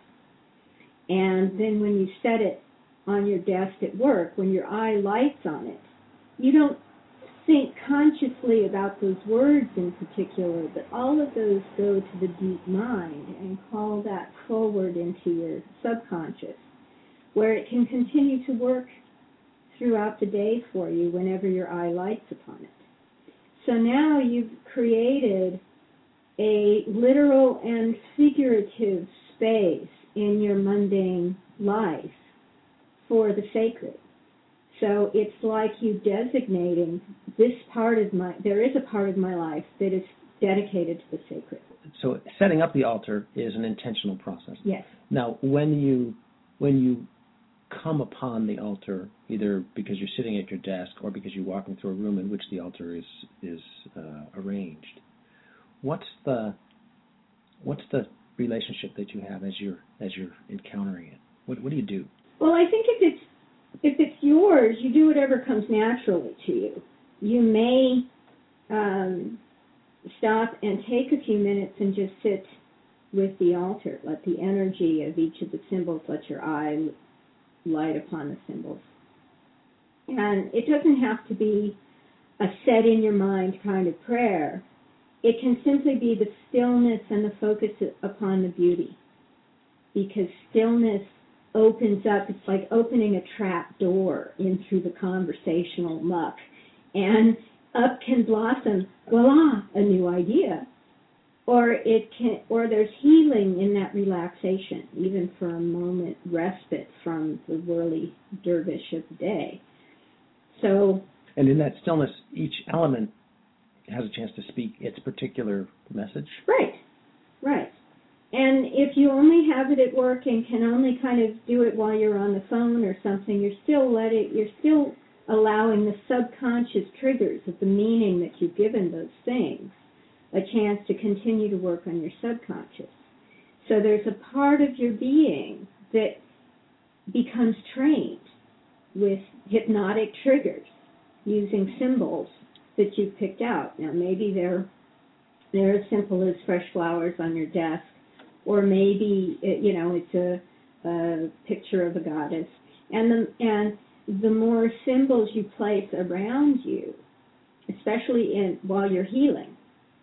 And then when you set it on your desk at work, when your eye lights on it, you don't think consciously about those words in particular, but all of those go to the deep mind and call that forward into your subconscious, where it can continue to work throughout the day for you whenever your eye lights upon it. So now you've created a literal and figurative space in your mundane life for the sacred. So it's like you designating this part of my, there is a part of my life that is dedicated to the sacred. So setting up the altar is an intentional process. Yes. Now, when you when you come upon the altar, either because you're sitting at your desk or because you're walking through a room in which the altar is is uh, arranged, what's the what's the relationship that you have as you're as you're encountering it? What what do you do? Well, I think if it's if it's yours, you do whatever comes naturally to you. You may um, stop and take a few minutes and just sit with the altar. Let the energy of each of the symbols, let your eye light upon the symbols. And it doesn't have to be a set in your mind kind of prayer. It can simply be the stillness and the focus upon the beauty. Because stillness opens up, it's like opening a trap door in through the conversational muck. And up can blossom, voila, a new idea. Or it can, or there's healing in that relaxation, even for a moment, respite from the whirly dervish of the day. So, and in that stillness, each element has a chance to speak its particular message. Right, right. And if you only have it at work and can only kind of do it while you're on the phone or something, you're still letting, you're still allowing the subconscious triggers of the meaning that you've given those things a chance to continue to work on your subconscious. So there's a part of your being that becomes trained with hypnotic triggers using symbols that you've picked out. Now maybe they're they're as simple as fresh flowers on your desk, or maybe it, you know it's a, a picture of a goddess, and the and the more symbols you place around you, especially in while you're healing,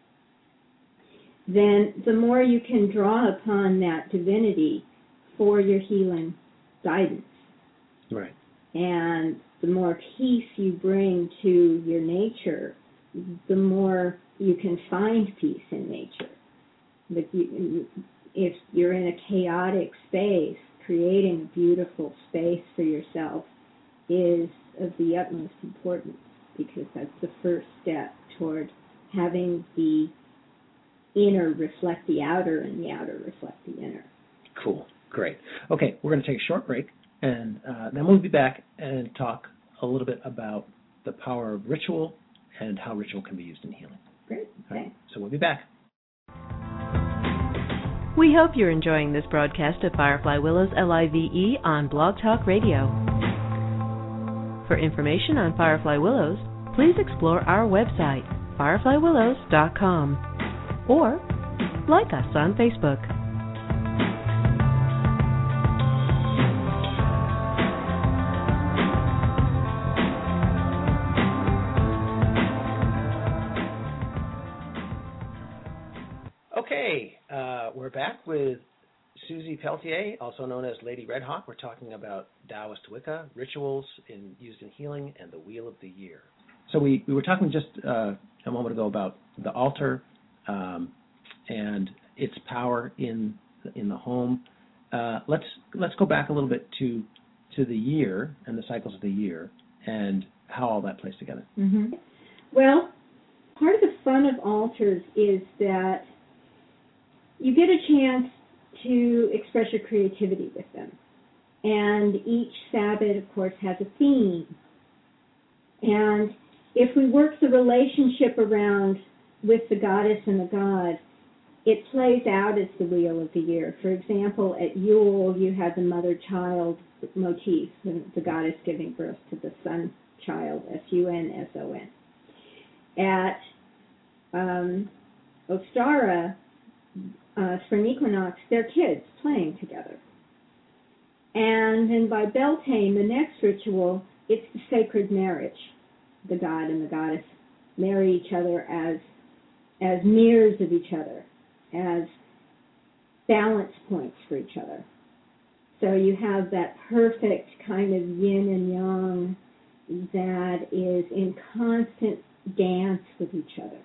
then the more you can draw upon that divinity for your healing guidance. Right. And the more peace you bring to your nature, the more you can find peace in nature. But you, if you're in a chaotic space, creating a beautiful space for yourself is of the utmost importance, because that's the first step toward having the inner reflect the outer and the outer reflect the inner. Cool. Great. Okay, we're going to take a short break, and uh, then we'll be back and talk a little bit about the power of ritual and how ritual can be used in healing. Great. All right, so we'll be back. We hope you're enjoying this broadcast of Firefly Willows L I V E on Blog Talk Radio. For information on Firefly Willows, please explore our website, firefly willows dot com, or like us on Facebook. Okay, uh, we're back with Susie Peltier, also known as Lady Redhawk. We're talking about Taoist Wicca, rituals in, used in healing, and the Wheel of the Year. So we, we were talking just uh, a moment ago about the altar um, and its power in in the home. Uh, let's let's go back a little bit to to the year and the cycles of the year and how all that plays together. Mm-hmm. Well, part of the fun of altars is that you get a chance to express your creativity with them. And each Sabbath, of course, has a theme. And if we work the relationship around with the goddess and the god, it plays out as the Wheel of the Year. For example, at Yule, you had the mother-child motif, the goddess giving birth to the sun-child, S U N S O N. At um, Ostara, uh, spring equinox, they're kids playing together. And then by Beltane, the next ritual, it's the sacred marriage. The god and the goddess marry each other as as mirrors of each other, as balance points for each other. So you have that perfect kind of yin and yang that is in constant dance with each other.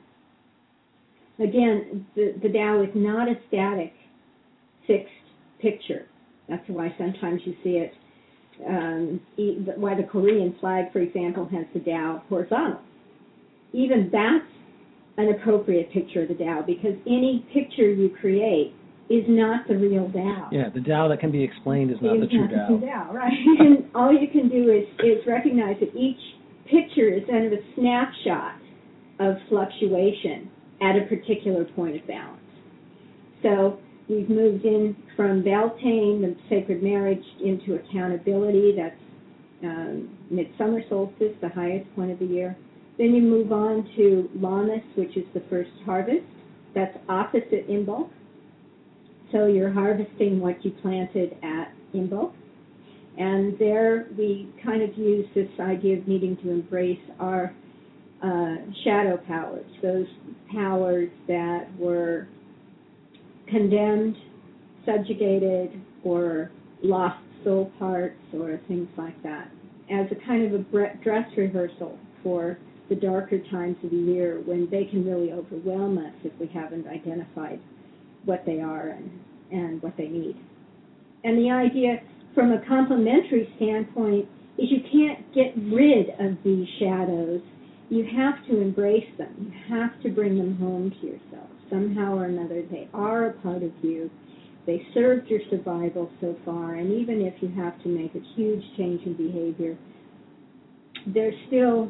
Again, the, the Tao is not a static, fixed picture. That's why sometimes you see it, um, why the Korean flag, for example, has the Tao horizontal. Even that's an appropriate picture of the Tao, because any picture you create is not the real Tao. Yeah, the Tao that can be explained is not it the is true not Tao. The true Tao, right? And all you can do is, is recognize that each picture is kind of a snapshot of fluctuation at a particular point of balance. So we've moved in from Beltane, the sacred marriage, into accountability. That's um, midsummer solstice, the highest point of the year. Then you move on to Lammas, which is the first harvest. That's opposite Imbolc. So you're harvesting what you planted at Imbolc. And there we kind of use this idea of needing to embrace our uh, shadow powers, those powers that were condemned, subjugated, or lost soul parts, or things like that, as a kind of a dress rehearsal for the darker times of the year when they can really overwhelm us if we haven't identified what they are and, and what they need. And the idea from a complementary standpoint is you can't get rid of these shadows. You have to embrace them. You have to bring them home to yourself. Somehow or another, they are a part of you. They served your survival so far, and even if you have to make a huge change in behavior, they're still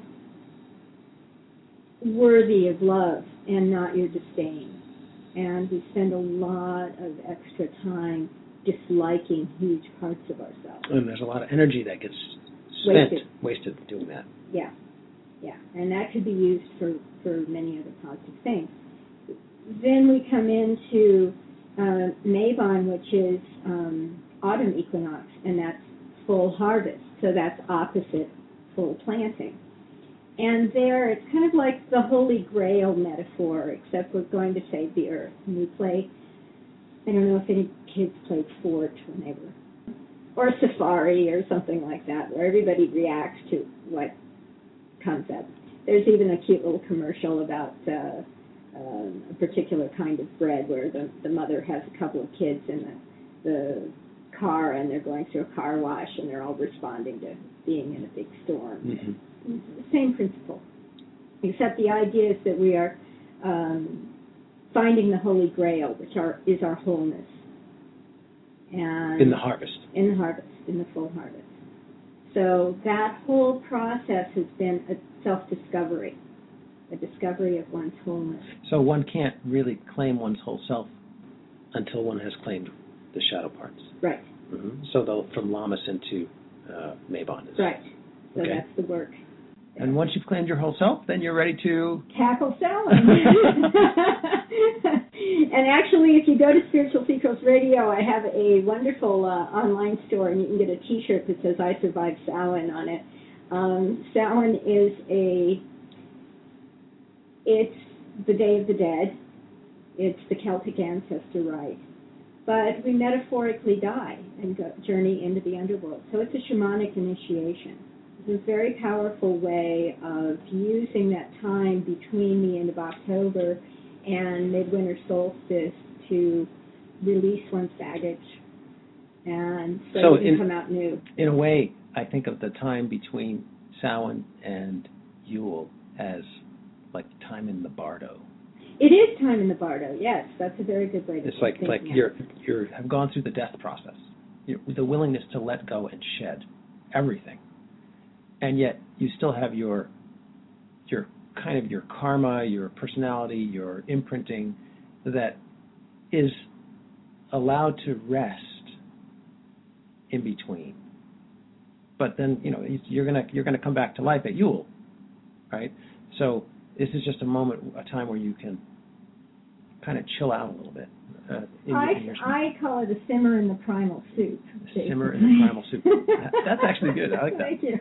worthy of love and not your disdain. And we spend a lot of extra time disliking huge parts of ourselves. And there's a lot of energy that gets spent, Wasted. wasted doing that. Yeah, yeah. And that could be used for, for many other positive things. Then we come into uh, Mabon, which is um, autumn equinox, and that's full harvest. so that's opposite full planting. And there, it's kind of like the Holy Grail metaphor, except we're going to save the earth. And we play, I don't know if any kids played Fort when they were, or Safari or something like that, where everybody reacts to what comes up. There's even a cute little commercial about uh, um, a particular kind of bread where the, the mother has a couple of kids in the, the car, and they're going through a car wash, and they're all responding to being in a big storm. Mm-hmm. Same principle, except the idea is that we are um, finding the Holy Grail, which are, is our wholeness. And in the harvest. In the harvest, in the full harvest. So that whole process has been a self-discovery, a discovery of one's wholeness. So one can't really claim one's whole self until one has claimed the shadow parts. Right. Mm-hmm. So though from Lammas into uh, Mabon. Is right. So okay. That's the work. And once you've claimed your whole self, then you're ready to tackle Samhain. And actually, if you go to Spiritual Secrets Radio, I have a wonderful uh, online store, and you can get a T-shirt that says "I Survived Samhain" on it. Um, Samhain is a, it's the Day of the Dead. It's the Celtic ancestor rite. But we metaphorically die and go, journey into the underworld. So it's a shamanic initiation. It's a very powerful way of using that time between the end of October and midwinter solstice to release one's baggage and so, so you can in, come out new. In a way, I think of the time between Samhain and Yule as like time in the bardo. It is time in the bardo, yes. That's a very good way to It's like like it. you're you're have gone through the death process. You're, the willingness to let go and shed everything. And yet you still have your your kind of your karma, your personality, your imprinting that is allowed to rest in between. But then, you know, you're gonna you're gonna come back to life at Yule, right? So this is just a moment, a time where you can kind of chill out a little bit. Uh, in, I, in your I call it a simmer in the primal soup. A simmer in the primal soup. That, that's actually good. I like that. Thank you.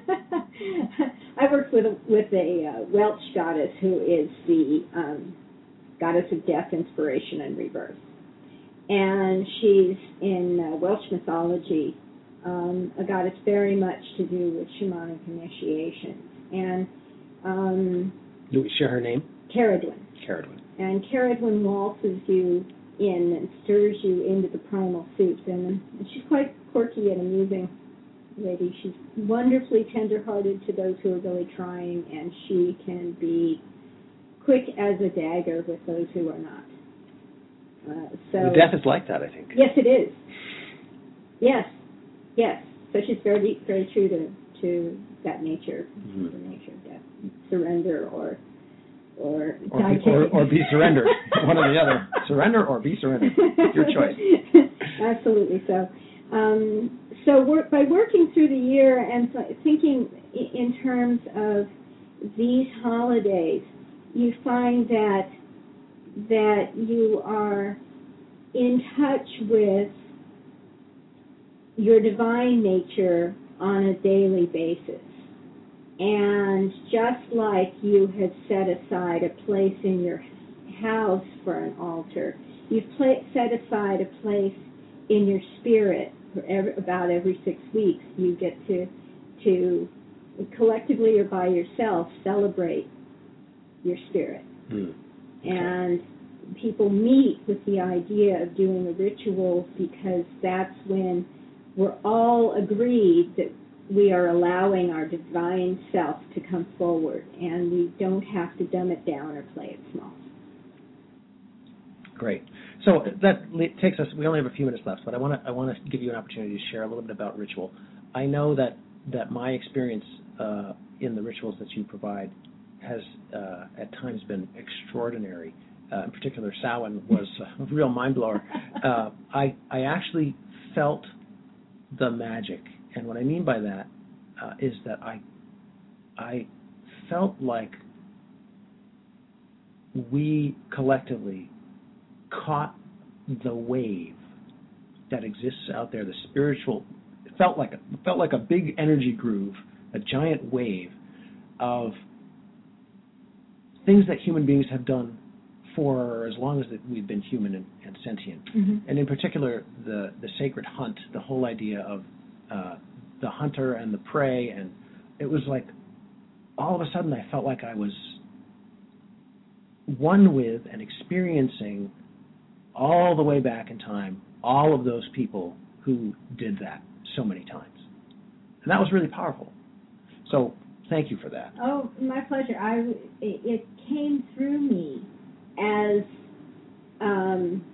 I worked with a, with a uh, Welsh goddess who is the um, goddess of death, inspiration, and rebirth. And she's in uh, Welsh mythology um, a goddess very much to do with shamanic initiations. And um, do we share her name? Caradwyn. Caradwyn. And Caradwyn waltzes you in and stirs you into the primal soup. And, and she's quite quirky and amusing lady. She's wonderfully tender-hearted to those who are really trying, and she can be quick as a dagger with those who are not. Uh, so the death is like that, I think. Yes, it is. Yes, yes. So she's very, very true to to that nature, mm-hmm. the nature of death, surrender or or or, be, or, or be surrendered. One or the other. Surrender or be surrendered. Your choice. Absolutely. So, um, so work, by working through the year and thinking in terms of these holidays, you find that that you are in touch with your divine nature on a daily basis. And just like you had set aside a place in your house for an altar, you've pla- set aside a place in your spirit for every, about every six weeks. You get to, to collectively or by yourself celebrate your spirit. Mm. Okay. And people meet with the idea of doing a ritual because that's when we're all agreed that we are allowing our divine self to come forward, and we don't have to dumb it down or play it small. Great. So that takes us, we only have a few minutes left, but I want to I want to give you an opportunity to share a little bit about ritual. I know that, that my experience uh, in the rituals that you provide has uh, at times been extraordinary. Uh, in particular, Samhain was a real mind-blower. Uh, I, I actually felt the magic. And what I mean by that uh, is that I I felt like we collectively caught the wave that exists out there, the spiritual felt like a, felt like a big energy groove, a giant wave of things that human beings have done for as long as that we've been human and, and sentient. Mm-hmm. And in particular, the, the sacred hunt, the whole idea of uh, the hunter and the prey. And it was like, all of a sudden I felt like I was one with and experiencing all the way back in time all of those people who did that so many times. And that was really powerful. So thank you for that. Oh, my pleasure. I, it, it came through me as, um,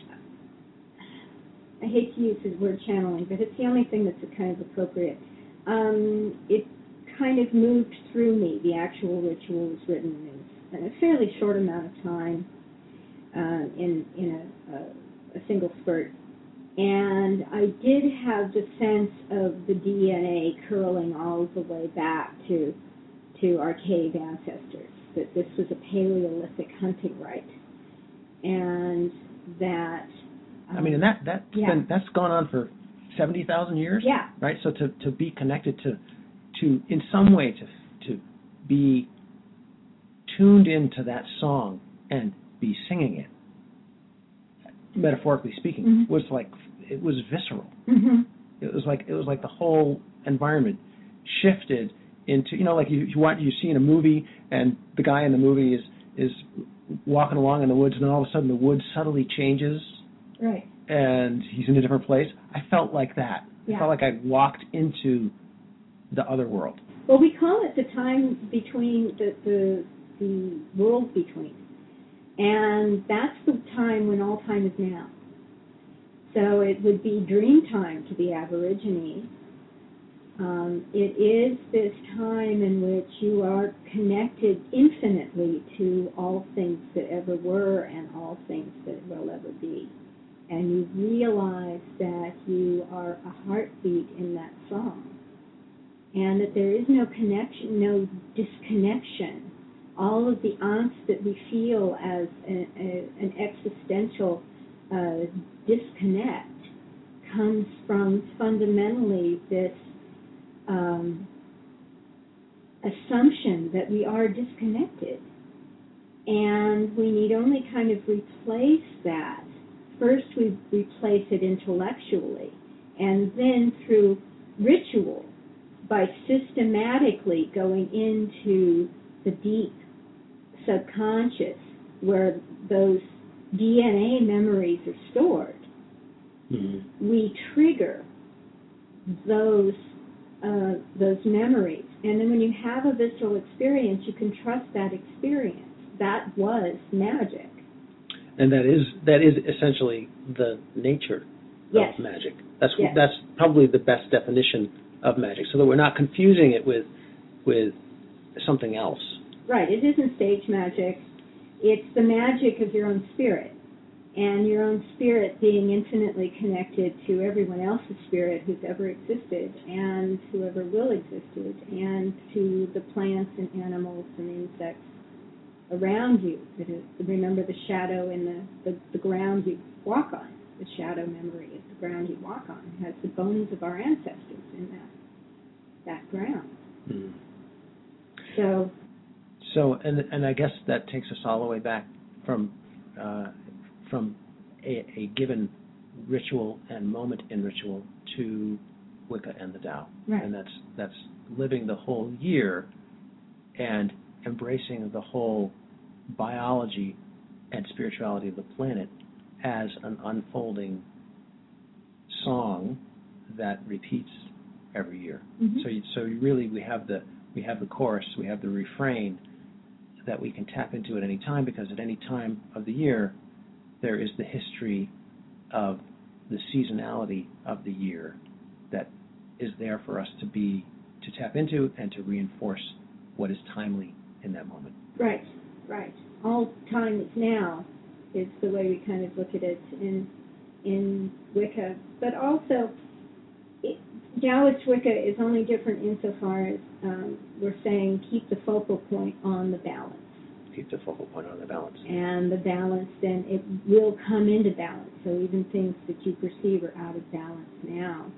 I hate to use the word channeling, but it's the only thing that's kind of appropriate. Um, it kind of moved through me. The actual ritual was written in a fairly short amount of time, uh, in in a, a, a single spurt. And I did have the sense of the D N A curling all the way back to to our cave ancestors, that this was a Paleolithic hunting rite, and that um, I mean, and that that's yeah. been that's gone on for seventy thousand years. Yeah. Right. So to, to be connected to to in some way to to be tuned into that song and be singing it, metaphorically speaking, mm-hmm. was like it was visceral. Mm-hmm. It was like it was like the whole environment shifted into, you know, like you you watch you see in a movie and the guy in the movie is is walking along in the woods and then all of a sudden the woods subtly changes. Right. And he's in a different place. I felt like that. Yeah. I felt like I walked into the other world. Well, we call it the time between the the, the world between, and that's the time when all time is now. So it would be dream time to the Aborigine. Um, it is this time in which you are connected infinitely to all things that ever were and all things that will ever be. And you realize that you are a heartbeat in that song. And that there is no connection, no disconnection. All of the angst that we feel as a, a, an existential uh, disconnect comes from fundamentally this um, assumption that we are disconnected. And we need only kind of replace that. First we replace it intellectually, and then through ritual, by systematically going into the deep subconscious where those D N A memories are stored, mm-hmm. we trigger those uh, those memories. And then when you have a visceral experience, you can trust that experience. That was magic. And that is that is essentially the nature yes. of magic. That's yes. that's probably the best definition of magic, so that we're not confusing it with with something else. Right. It isn't stage magic. It's the magic of your own spirit, and your own spirit being infinitely connected to everyone else's spirit who's ever existed and whoever will existed, and to the plants and animals and insects around you. Remember the shadow in the, the, the ground you walk on. The shadow memory is the ground you walk on. It has the bones of our ancestors in that that ground. Mm. So, so and and I guess that takes us all the way back from uh, from a, a given ritual and moment in ritual to Wicca and the Tao, right. and that's that's living the whole year and embracing the whole biology and spirituality of the planet as an unfolding song that repeats every year. Mm-hmm. So, you, so you really we have the we have the chorus, we have the refrain that we can tap into at any time, because at any time of the year there is the history of the seasonality of the year that is there for us to be to tap into and to reinforce what is timely in that moment. Right, right. All time is now is the way we kind of look at it in in Wicca. But also, it, Taoist Wicca is only different insofar as um, we're saying keep the focal point on the balance. Keep the focal point on the balance. And the balance, then it will come into balance. So even things that you perceive are out of balance now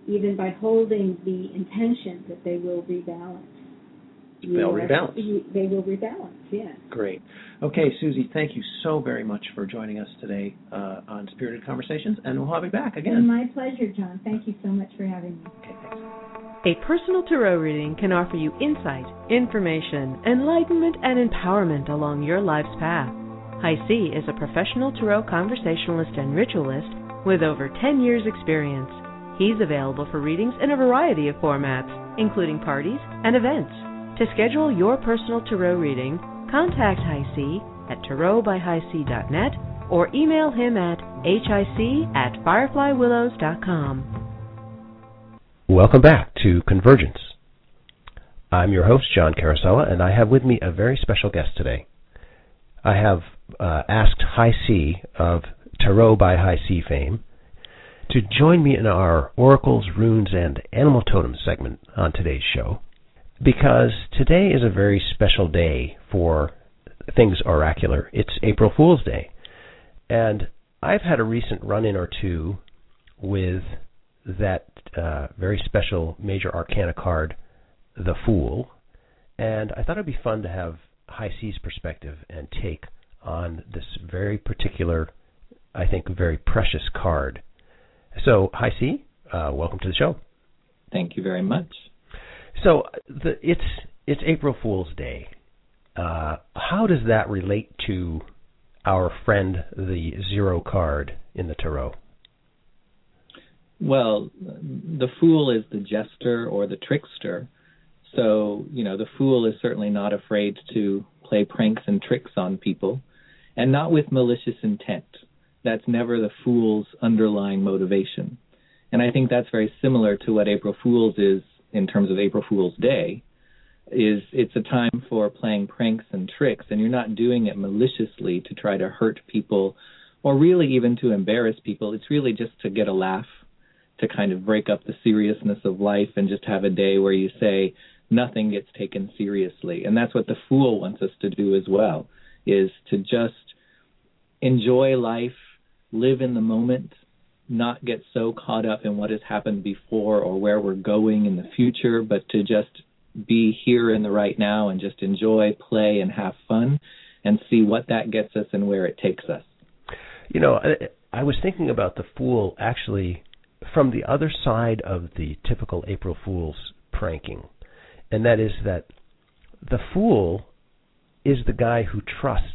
even by holding the intention that they will rebalance. They'll are, rebalance. You, they will rebalance, yes. Great. Okay, Susie, thank you so very much for joining us today uh, on Spirited Conversations, and we'll have you back again. And my pleasure, John. Thank you so much for having me. Okay, thanks. A personal tarot reading can offer you insight, information, enlightenment, and empowerment along your life's path. Hi C is a professional tarot conversationalist and ritualist with over ten years' experience. He's available for readings in a variety of formats, including parties and events. To schedule your personal tarot reading, contact Hi C at tarot by hi c dot net or email him at hic at firefly willows dot com. Welcome back to Convergence. I'm your host, John Carosella, and I have with me a very special guest today. I have uh, asked Hi C of Tarot by Hi C fame to join me in our Oracles, Runes, and Animal Totems segment on today's show, because today is a very special day for things oracular. It's April Fool's Day, and I've had a recent run-in or two with that uh, very special major arcana card, the Fool, and I thought it'd be fun to have Hi C's perspective and take on this very particular, I think, very precious card. So, Hi C, uh, welcome to the show. Thank you very much. So, the, it's it's April Fool's Day. Uh, how does that relate to our friend, the Zero card in the tarot? Well, the Fool is the jester or the trickster. So, you know, the Fool is certainly not afraid to play pranks and tricks on people, and not with malicious intent. That's never the Fool's underlying motivation. And I think that's very similar to what April Fool's is in terms of April Fool's Day, is it's a time for playing pranks and tricks, and you're not doing it maliciously to try to hurt people or really even to embarrass people. It's really just to get a laugh, to kind of break up the seriousness of life and just have a day where you say nothing gets taken seriously. And that's what the Fool wants us to do as well, is to just enjoy life, live in the moment, not get so caught up in what has happened before or where we're going in the future, but to just be here in the right now and just enjoy, play, and have fun and see what that gets us and where it takes us. You know, I, I was thinking about the Fool actually from the other side of the typical April Fool's pranking, and that is that the Fool is the guy who trusts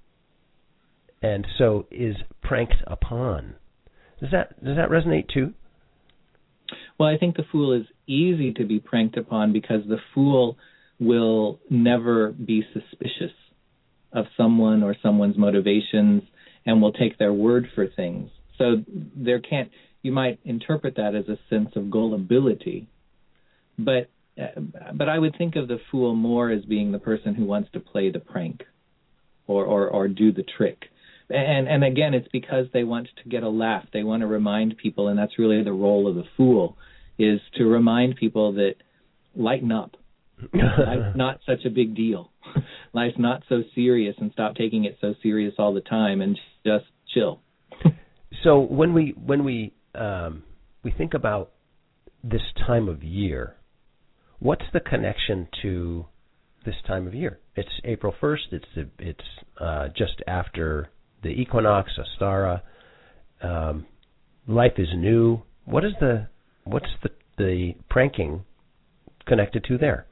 and so is pranked upon. Does that does that resonate too? Well, I think the Fool is easy to be pranked upon because the Fool will never be suspicious of someone or someone's motivations and will take their word for things. So there can't, you might interpret that as a sense of gullibility, but uh, but I would think of the Fool more as being the person who wants to play the prank or or, or do the trick. And and again, it's because they want to get a laugh. They want to remind people, and that's really the role of the Fool, is to remind people that lighten up. Life's not such a big deal. Life's not so serious, and stop taking it so serious all the time, and just chill. So when we when we um, we think about this time of year, what's the connection to this time of year? It's April first. It's it's uh, just after the equinox, Ostara. Um, life is new. What is the what's the the pranking connected to there?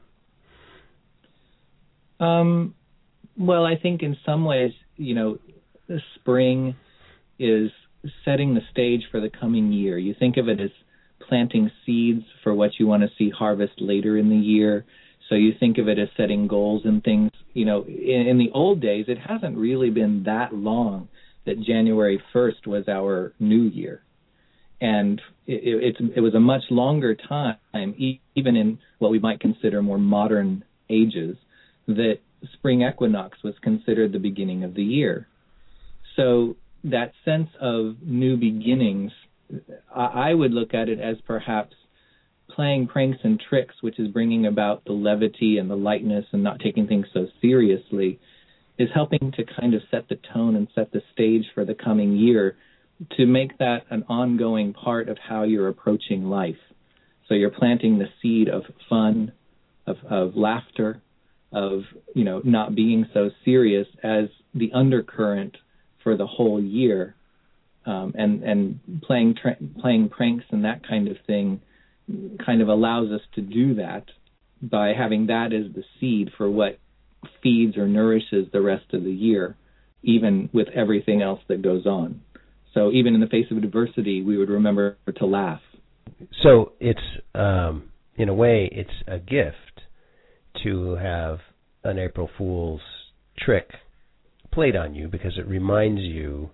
Um, well, I think in some ways, you know, the spring is setting the stage for the coming year. You think of it as planting seeds for what you want to see harvest later in the year. So you think of it as setting goals and things. You know, in, in the old days, it hasn't really been that long that January first was our new year. And it, it, it was a much longer time, even in what we might consider more modern ages, that spring equinox was considered the beginning of the year. So that sense of new beginnings, I would look at it as perhaps playing pranks and tricks, which is bringing about the levity and the lightness and not taking things so seriously, is helping to kind of set the tone and set the stage for the coming year, to make that an ongoing part of how you're approaching life. So you're planting the seed of fun, of, of laughter, of, you know, not being so serious as the undercurrent for the whole year. Um, and, and playing tra- playing pranks and that kind of thing kind of allows us to do that by having that as the seed for what feeds or nourishes the rest of the year, even with everything else that goes on. So even in the face of adversity, we would remember to laugh. So it's, um, in a way, it's a gift to have an April Fool's trick played on you, because it reminds you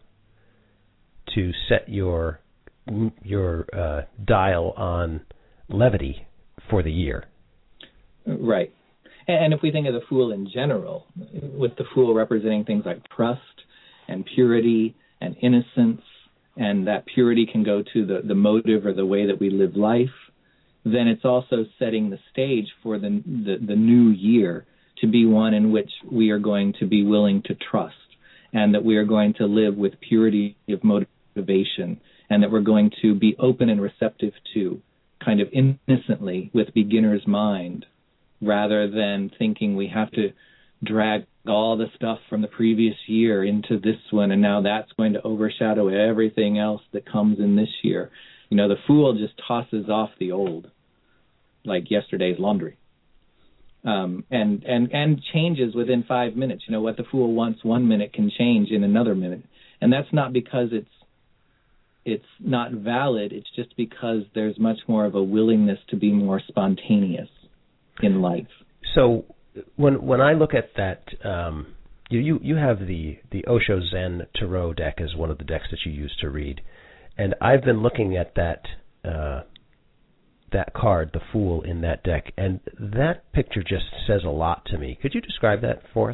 to set your your uh, dial on levity for the year. Right. And if we think of the Fool in general, with the Fool representing things like trust and purity and innocence, and that purity can go to the, the motive or the way that we live life, then it's also setting the stage for the, the the new year to be one in which we are going to be willing to trust, and that we are going to live with purity of motivation, and that we're going to be open and receptive to, kind of innocently, with beginner's mind, rather than thinking we have to drag all the stuff from the previous year into this one, and now that's going to overshadow everything else that comes in this year. You know, the Fool just tosses off the old, like yesterday's laundry, um, and, and, and changes within five minutes. You know, what the Fool wants one minute can change in another minute. And that's not because it's it's not valid. It's just because there's much more of a willingness to be more spontaneous in life. So when when I look at that, um, you, you you have the, the Osho Zen Tarot deck as one of the decks that you use to read. And I've been looking at that uh, that card, the Fool, in that deck, and that picture just says a lot to me. Could you describe that for us?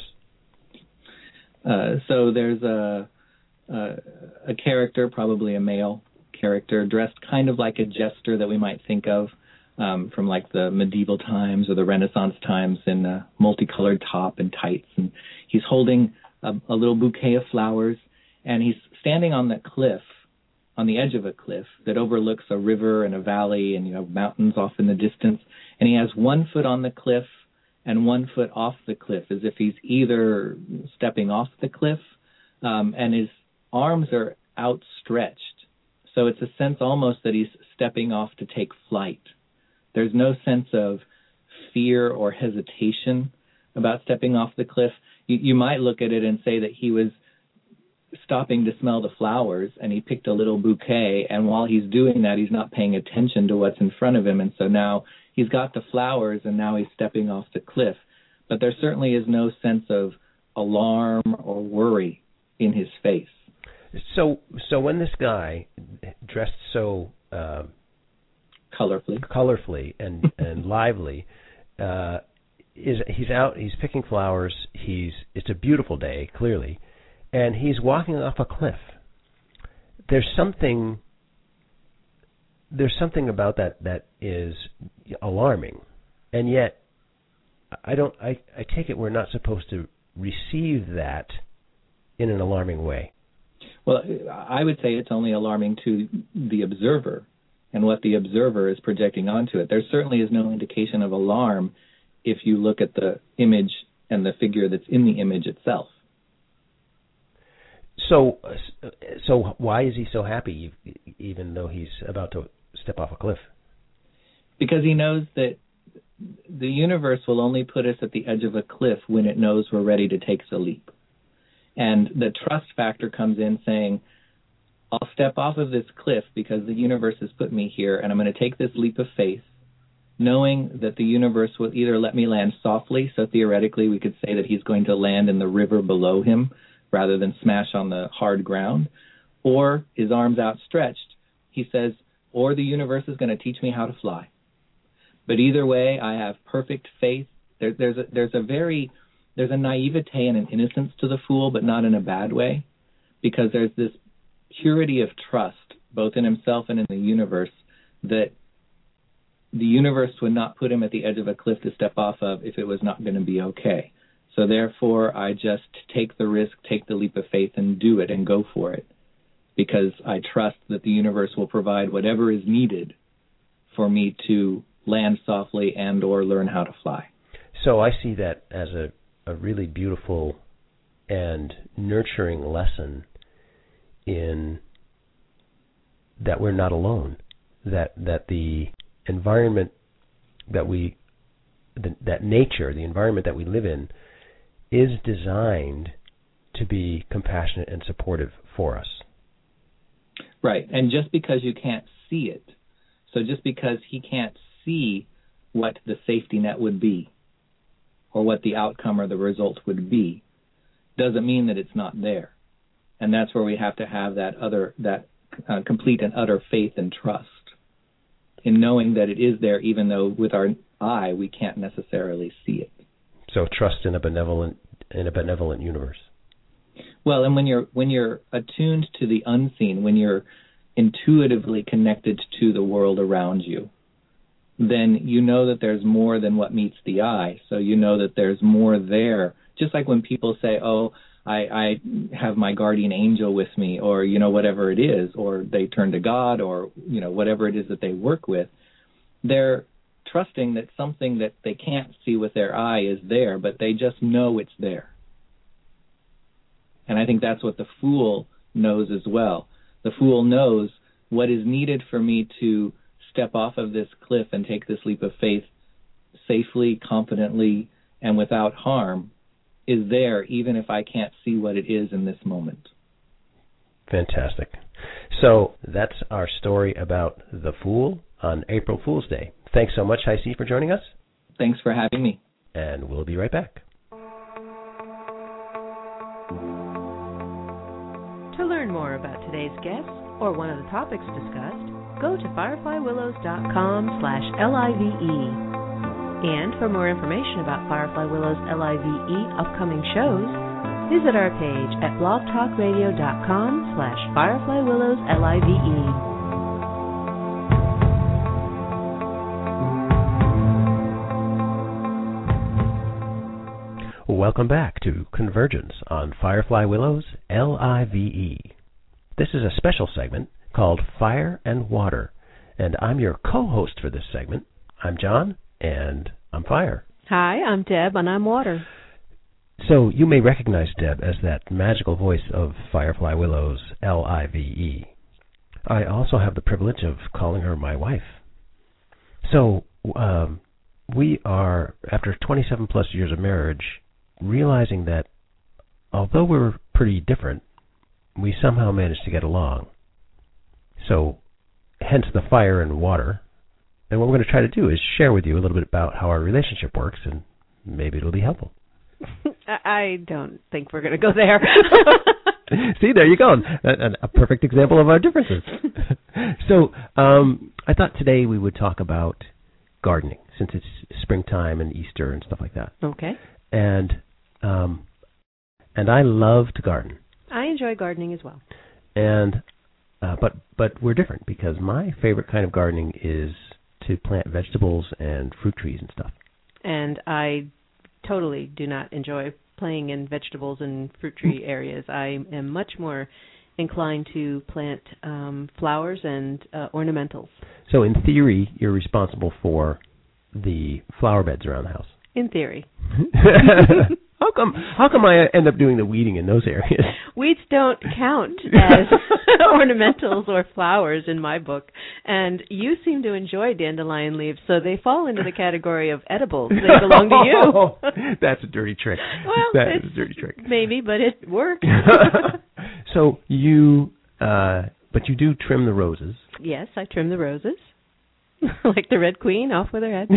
Uh, so there's a, a a character, probably a male character, dressed kind of like a jester that we might think of um, from like the medieval times or the Renaissance times, in a multicolored top and tights. And he's holding a, a little bouquet of flowers, and he's standing on that cliff, on the edge of a cliff that overlooks a river and a valley, and you have mountains off in the distance. And he has one foot on the cliff and one foot off the cliff, as if he's either stepping off the cliff, um, and his arms are outstretched. So it's a sense almost that he's stepping off to take flight. There's no sense of fear or hesitation about stepping off the cliff. You, you might look at it and say that he was stopping to smell the flowers, and he picked a little bouquet, and while he's doing that, he's not paying attention to what's in front of him, and so now he's got the flowers, and now he's stepping off the cliff. But there certainly is no sense of alarm or worry in his face. So, so when this guy, dressed so uh, colorfully, colorfully and and lively, uh, is he's out, he's picking flowers. He's it's a beautiful day, clearly. And he's walking off a cliff. There's something. There's something about that that is alarming, and yet, I don't. I, I take it we're not supposed to receive that in an alarming way. Well, I would say it's only alarming to the observer and what the observer is projecting onto it. There certainly is no indication of alarm if you look at the image and the figure that's in the image itself. So, so why is he so happy, even though he's about to step off a cliff? Because he knows that the universe will only put us at the edge of a cliff when it knows we're ready to take the leap. And the trust factor comes in saying, I'll step off of this cliff because the universe has put me here, and I'm going to take this leap of faith, knowing that the universe will either let me land softly, so theoretically we could say that he's going to land in the river below him, rather than smash on the hard ground, or his arms outstretched, he says, or the universe is going to teach me how to fly. But either way, I have perfect faith. There, there's a, there's a very, there's a naivete and an innocence to the Fool, but not in a bad way, because there's this purity of trust, both in himself and in the universe, that the universe would not put him at the edge of a cliff to step off of if it was not going to be okay. So therefore, I just take the risk, take the leap of faith, and do it and go for it, because I trust that the universe will provide whatever is needed for me to land softly and or learn how to fly. So I see that as a, a really beautiful and nurturing lesson in that we're not alone, that that the environment that we, the, that nature, the environment that we live in, is designed to be compassionate and supportive for us. Right, and just because you can't see it, so just because he can't see what the safety net would be or what the outcome or the result would be, doesn't mean that it's not there. And that's where we have to have that other, that uh, complete and utter faith and trust in knowing that it is there, even though with our eye we can't necessarily see it. So trust in a benevolent, in a benevolent universe. Well, and when you're when you're attuned to the unseen, when you're intuitively connected to the world around you, then you know that there's more than what meets the eye. So you know that there's more there. Just like when people say, oh, I, I have my guardian angel with me, or, you know, whatever it is, or they turn to God, or, you know, whatever it is that they work with, they're trusting that something that they can't see with their eye is there, but they just know it's there. And I think that's what the fool knows as well. The fool knows what is needed for me to step off of this cliff and take this leap of faith safely, confidently, and without harm is there, even if I can't see what it is in this moment. Fantastic. So that's our story about the Fool on April Fool's Day. Thanks so much, Hi-C, for joining us. Thanks for having me. And we'll be right back. To learn more about today's guests or one of the topics discussed, go to firefly willows dot com slash L I V E. And for more information about Firefly Willows L I V E upcoming shows, visit our page at blogtalkradio dot com slash Firefly Willows L I V E. Welcome back to Convergence on Firefly Willows L I V E. This is a special segment called Fire and Water, and I'm your co-host for this segment. I'm John, and I'm Fire. Hi, I'm Deb, and I'm Water. So you may recognize Deb as that magical voice of Firefly Willows L I V E. I also have the privilege of calling her my wife. So um, we are, after twenty-seven plus years of marriage, realizing that although we're pretty different, we somehow managed to get along. So, hence the fire and water. And what we're going to try to do is share with you a little bit about how our relationship works, and maybe it'll be helpful. I don't think we're going to go there. See, there you go. A, a perfect example of our differences. So, um, I thought today we would talk about gardening, since it's springtime and Easter and stuff like that. Okay. And um, and I love to garden. I enjoy gardening as well. And uh, but but we're different, because my favorite kind of gardening is to plant vegetables and fruit trees and stuff. And I totally do not enjoy playing in vegetables and fruit tree areas. I am much more inclined to plant um, flowers and uh, ornamentals. So in theory, you're responsible for the flower beds around the house. In theory. How come How come I end up doing the weeding in those areas? Weeds don't count as ornamentals or flowers in my book. And you seem to enjoy dandelion leaves, so they fall into the category of edibles. They belong to you. That's a dirty trick. Well, that is a dirty trick. Maybe, but it works. So you, uh, but you do trim the roses. Yes, I trim the roses. Like the Red Queen, off with her head.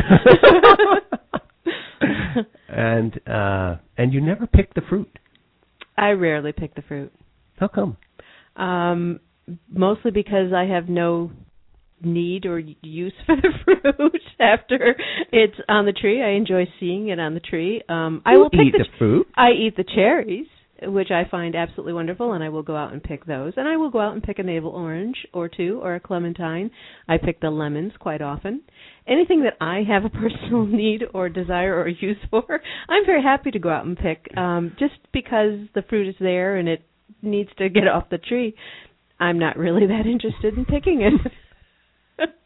and uh, and you never pick the fruit. I rarely pick the fruit. How come? Um, mostly because I have no need or use for the fruit after it's on the tree. I enjoy seeing it on the tree. Um, I you will pick eat the, the fruit. I eat the cherries, which I find absolutely wonderful, and I will go out and pick those. And I will go out and pick a navel orange or two or a clementine. I pick the lemons quite often. Anything that I have a personal need or desire or use for, I'm very happy to go out and pick. Um, just because the fruit is there and it needs to get off the tree, I'm not really that interested in picking it.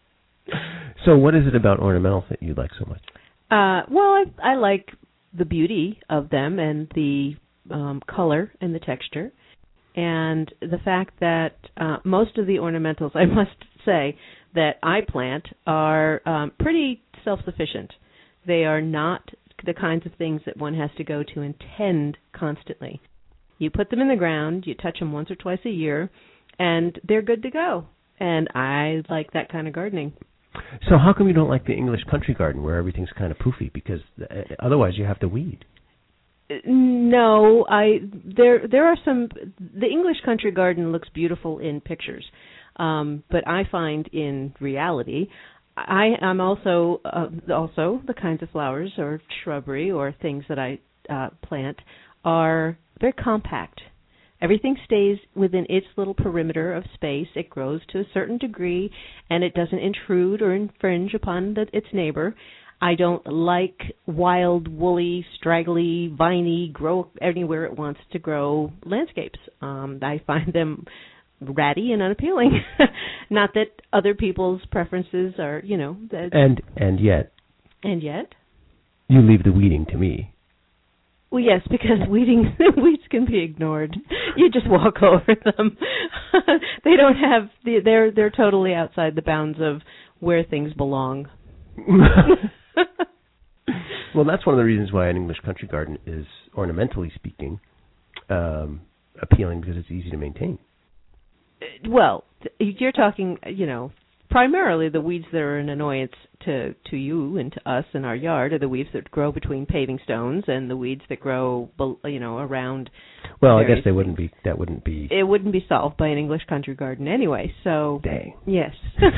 So what is it about ornamentals that you like so much? Uh, well, I, I like the beauty of them and the um, color and the texture, and the fact that uh, most of the ornamentals, I must say, that I plant are um, pretty self-sufficient. They are not the kinds of things that one has to go to and tend constantly. You put them in the ground, you touch them once or twice a year, and they're good to go. And I like that kind of gardening. So how come you don't like the English country garden where everything's kind of poofy? Because otherwise you have to weed. No, I there there are some. The English country garden looks beautiful in pictures, um, but I find in reality, I am also uh, also the kinds of flowers or shrubbery or things that I uh, plant are very compact. Everything stays within its little perimeter of space. It grows to a certain degree, and it doesn't intrude or infringe upon the, its neighbor. I don't like wild, woolly, straggly, viney, grow anywhere it wants to grow landscapes. Um, I find them ratty and unappealing. Not that other people's preferences are, you know. That, and and yet. And yet. You leave the weeding to me. Well, yes, because weeding weeds can be ignored. You just walk over them. They don't have the, they're they're totally outside the bounds of where things belong. Well, that's one of the reasons why an English country garden is, ornamentally speaking, um, appealing, because it's easy to maintain. Well, you're talking, you know, primarily the weeds that are an annoyance to, to you and to us in our yard are the weeds that grow between paving stones and the weeds that grow, you know, around. Well, I guess they wouldn't be. That wouldn't be. It wouldn't be solved by an English country garden anyway. So. Dang. Yes.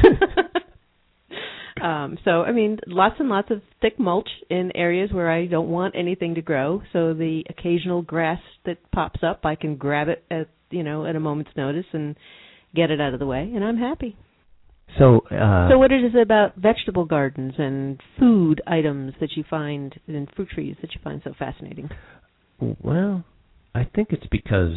um, so I mean, lots and lots of thick mulch in areas where I don't want anything to grow. So the occasional grass that pops up, I can grab it at you know at a moment's notice and get it out of the way, and I'm happy. So, uh, so what is it about vegetable gardens and food items that you find, and fruit trees that you find so fascinating? Well, I think it's because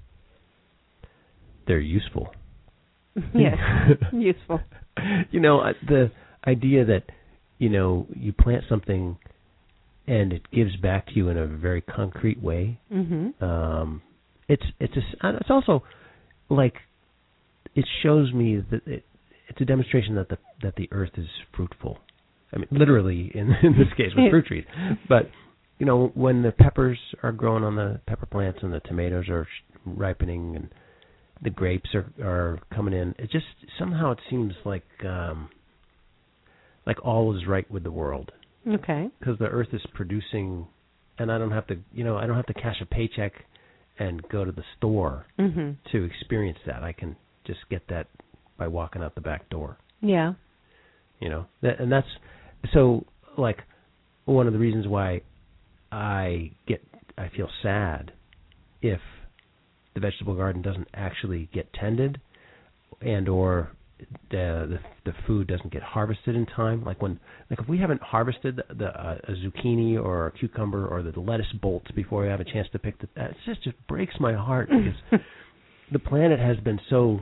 they're useful. Yes, useful. You know, the idea that, you know, you plant something and it gives back to you in a very concrete way. Mm-hmm. Um, it's it's a, it's also like it shows me that it, it's a demonstration that the that the earth is fruitful. I mean, literally in, in this case with fruit trees. But you know, when the peppers are growing on the pepper plants and the tomatoes are ripening and the grapes are are coming in, it just somehow it seems like um, like all is right with the world. Okay. Because the earth is producing, and I don't have to, you know, I don't have to cash a paycheck and go to the store mm-hmm. to experience that. I can just get that by walking out the back door. Yeah. You know, that, and that's so like one of the reasons why I get I feel sad if the vegetable garden doesn't actually get tended, and or the the, the food doesn't get harvested in time. Like when like if we haven't harvested the, the uh, a zucchini or a cucumber or the lettuce bolts before we have a chance to pick the, that, it just just breaks my heart because the planet has been so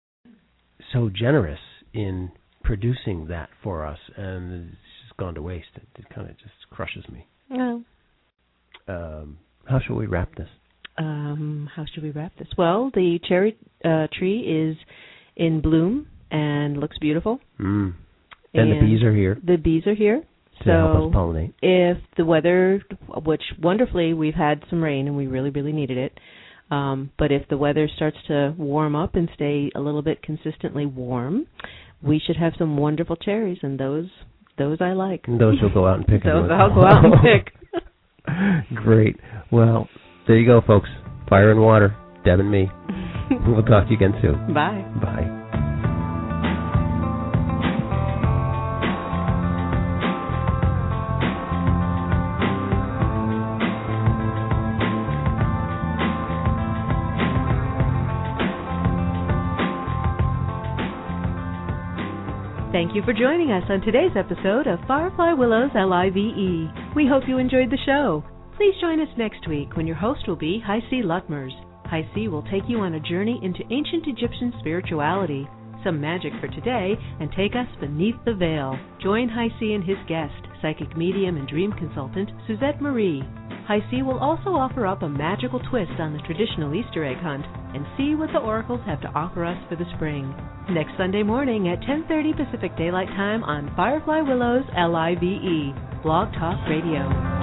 so generous in producing that for us, and it's just gone to waste. It, it kind of just crushes me. No. Um, how should we wrap this? Um, how should we wrap this? Well, the cherry uh, tree is in bloom and looks beautiful. Mm. And, and the bees are here. The bees are here. To so help us pollinate. If the weather, which wonderfully we've had some rain and we really, really needed it, um, but if the weather starts to warm up and stay a little bit consistently warm, we should have some wonderful cherries, and those those I like. And those you'll go out and pick. Those I'll go out and pick. Great. Well, there you go, folks. Fire and water. Deb and me. We'll talk to you again soon. Bye. Bye. Thank you for joining us on today's episode of Firefly Willows L I V E. We hope you enjoyed the show. Please join us next week when your host will be Hi-C Lutmers. Hi-C will take you on a journey into ancient Egyptian spirituality, some magic for today and take us beneath the veil. Join Hi-C and his guest, psychic medium and dream consultant Suzette Marie. Hi-C will also offer up a magical twist on the traditional Easter egg hunt and see what the oracles have to offer us for the spring. Next Sunday morning at ten thirty Pacific Daylight Time on Firefly Willows L I V E, Blog Talk Radio.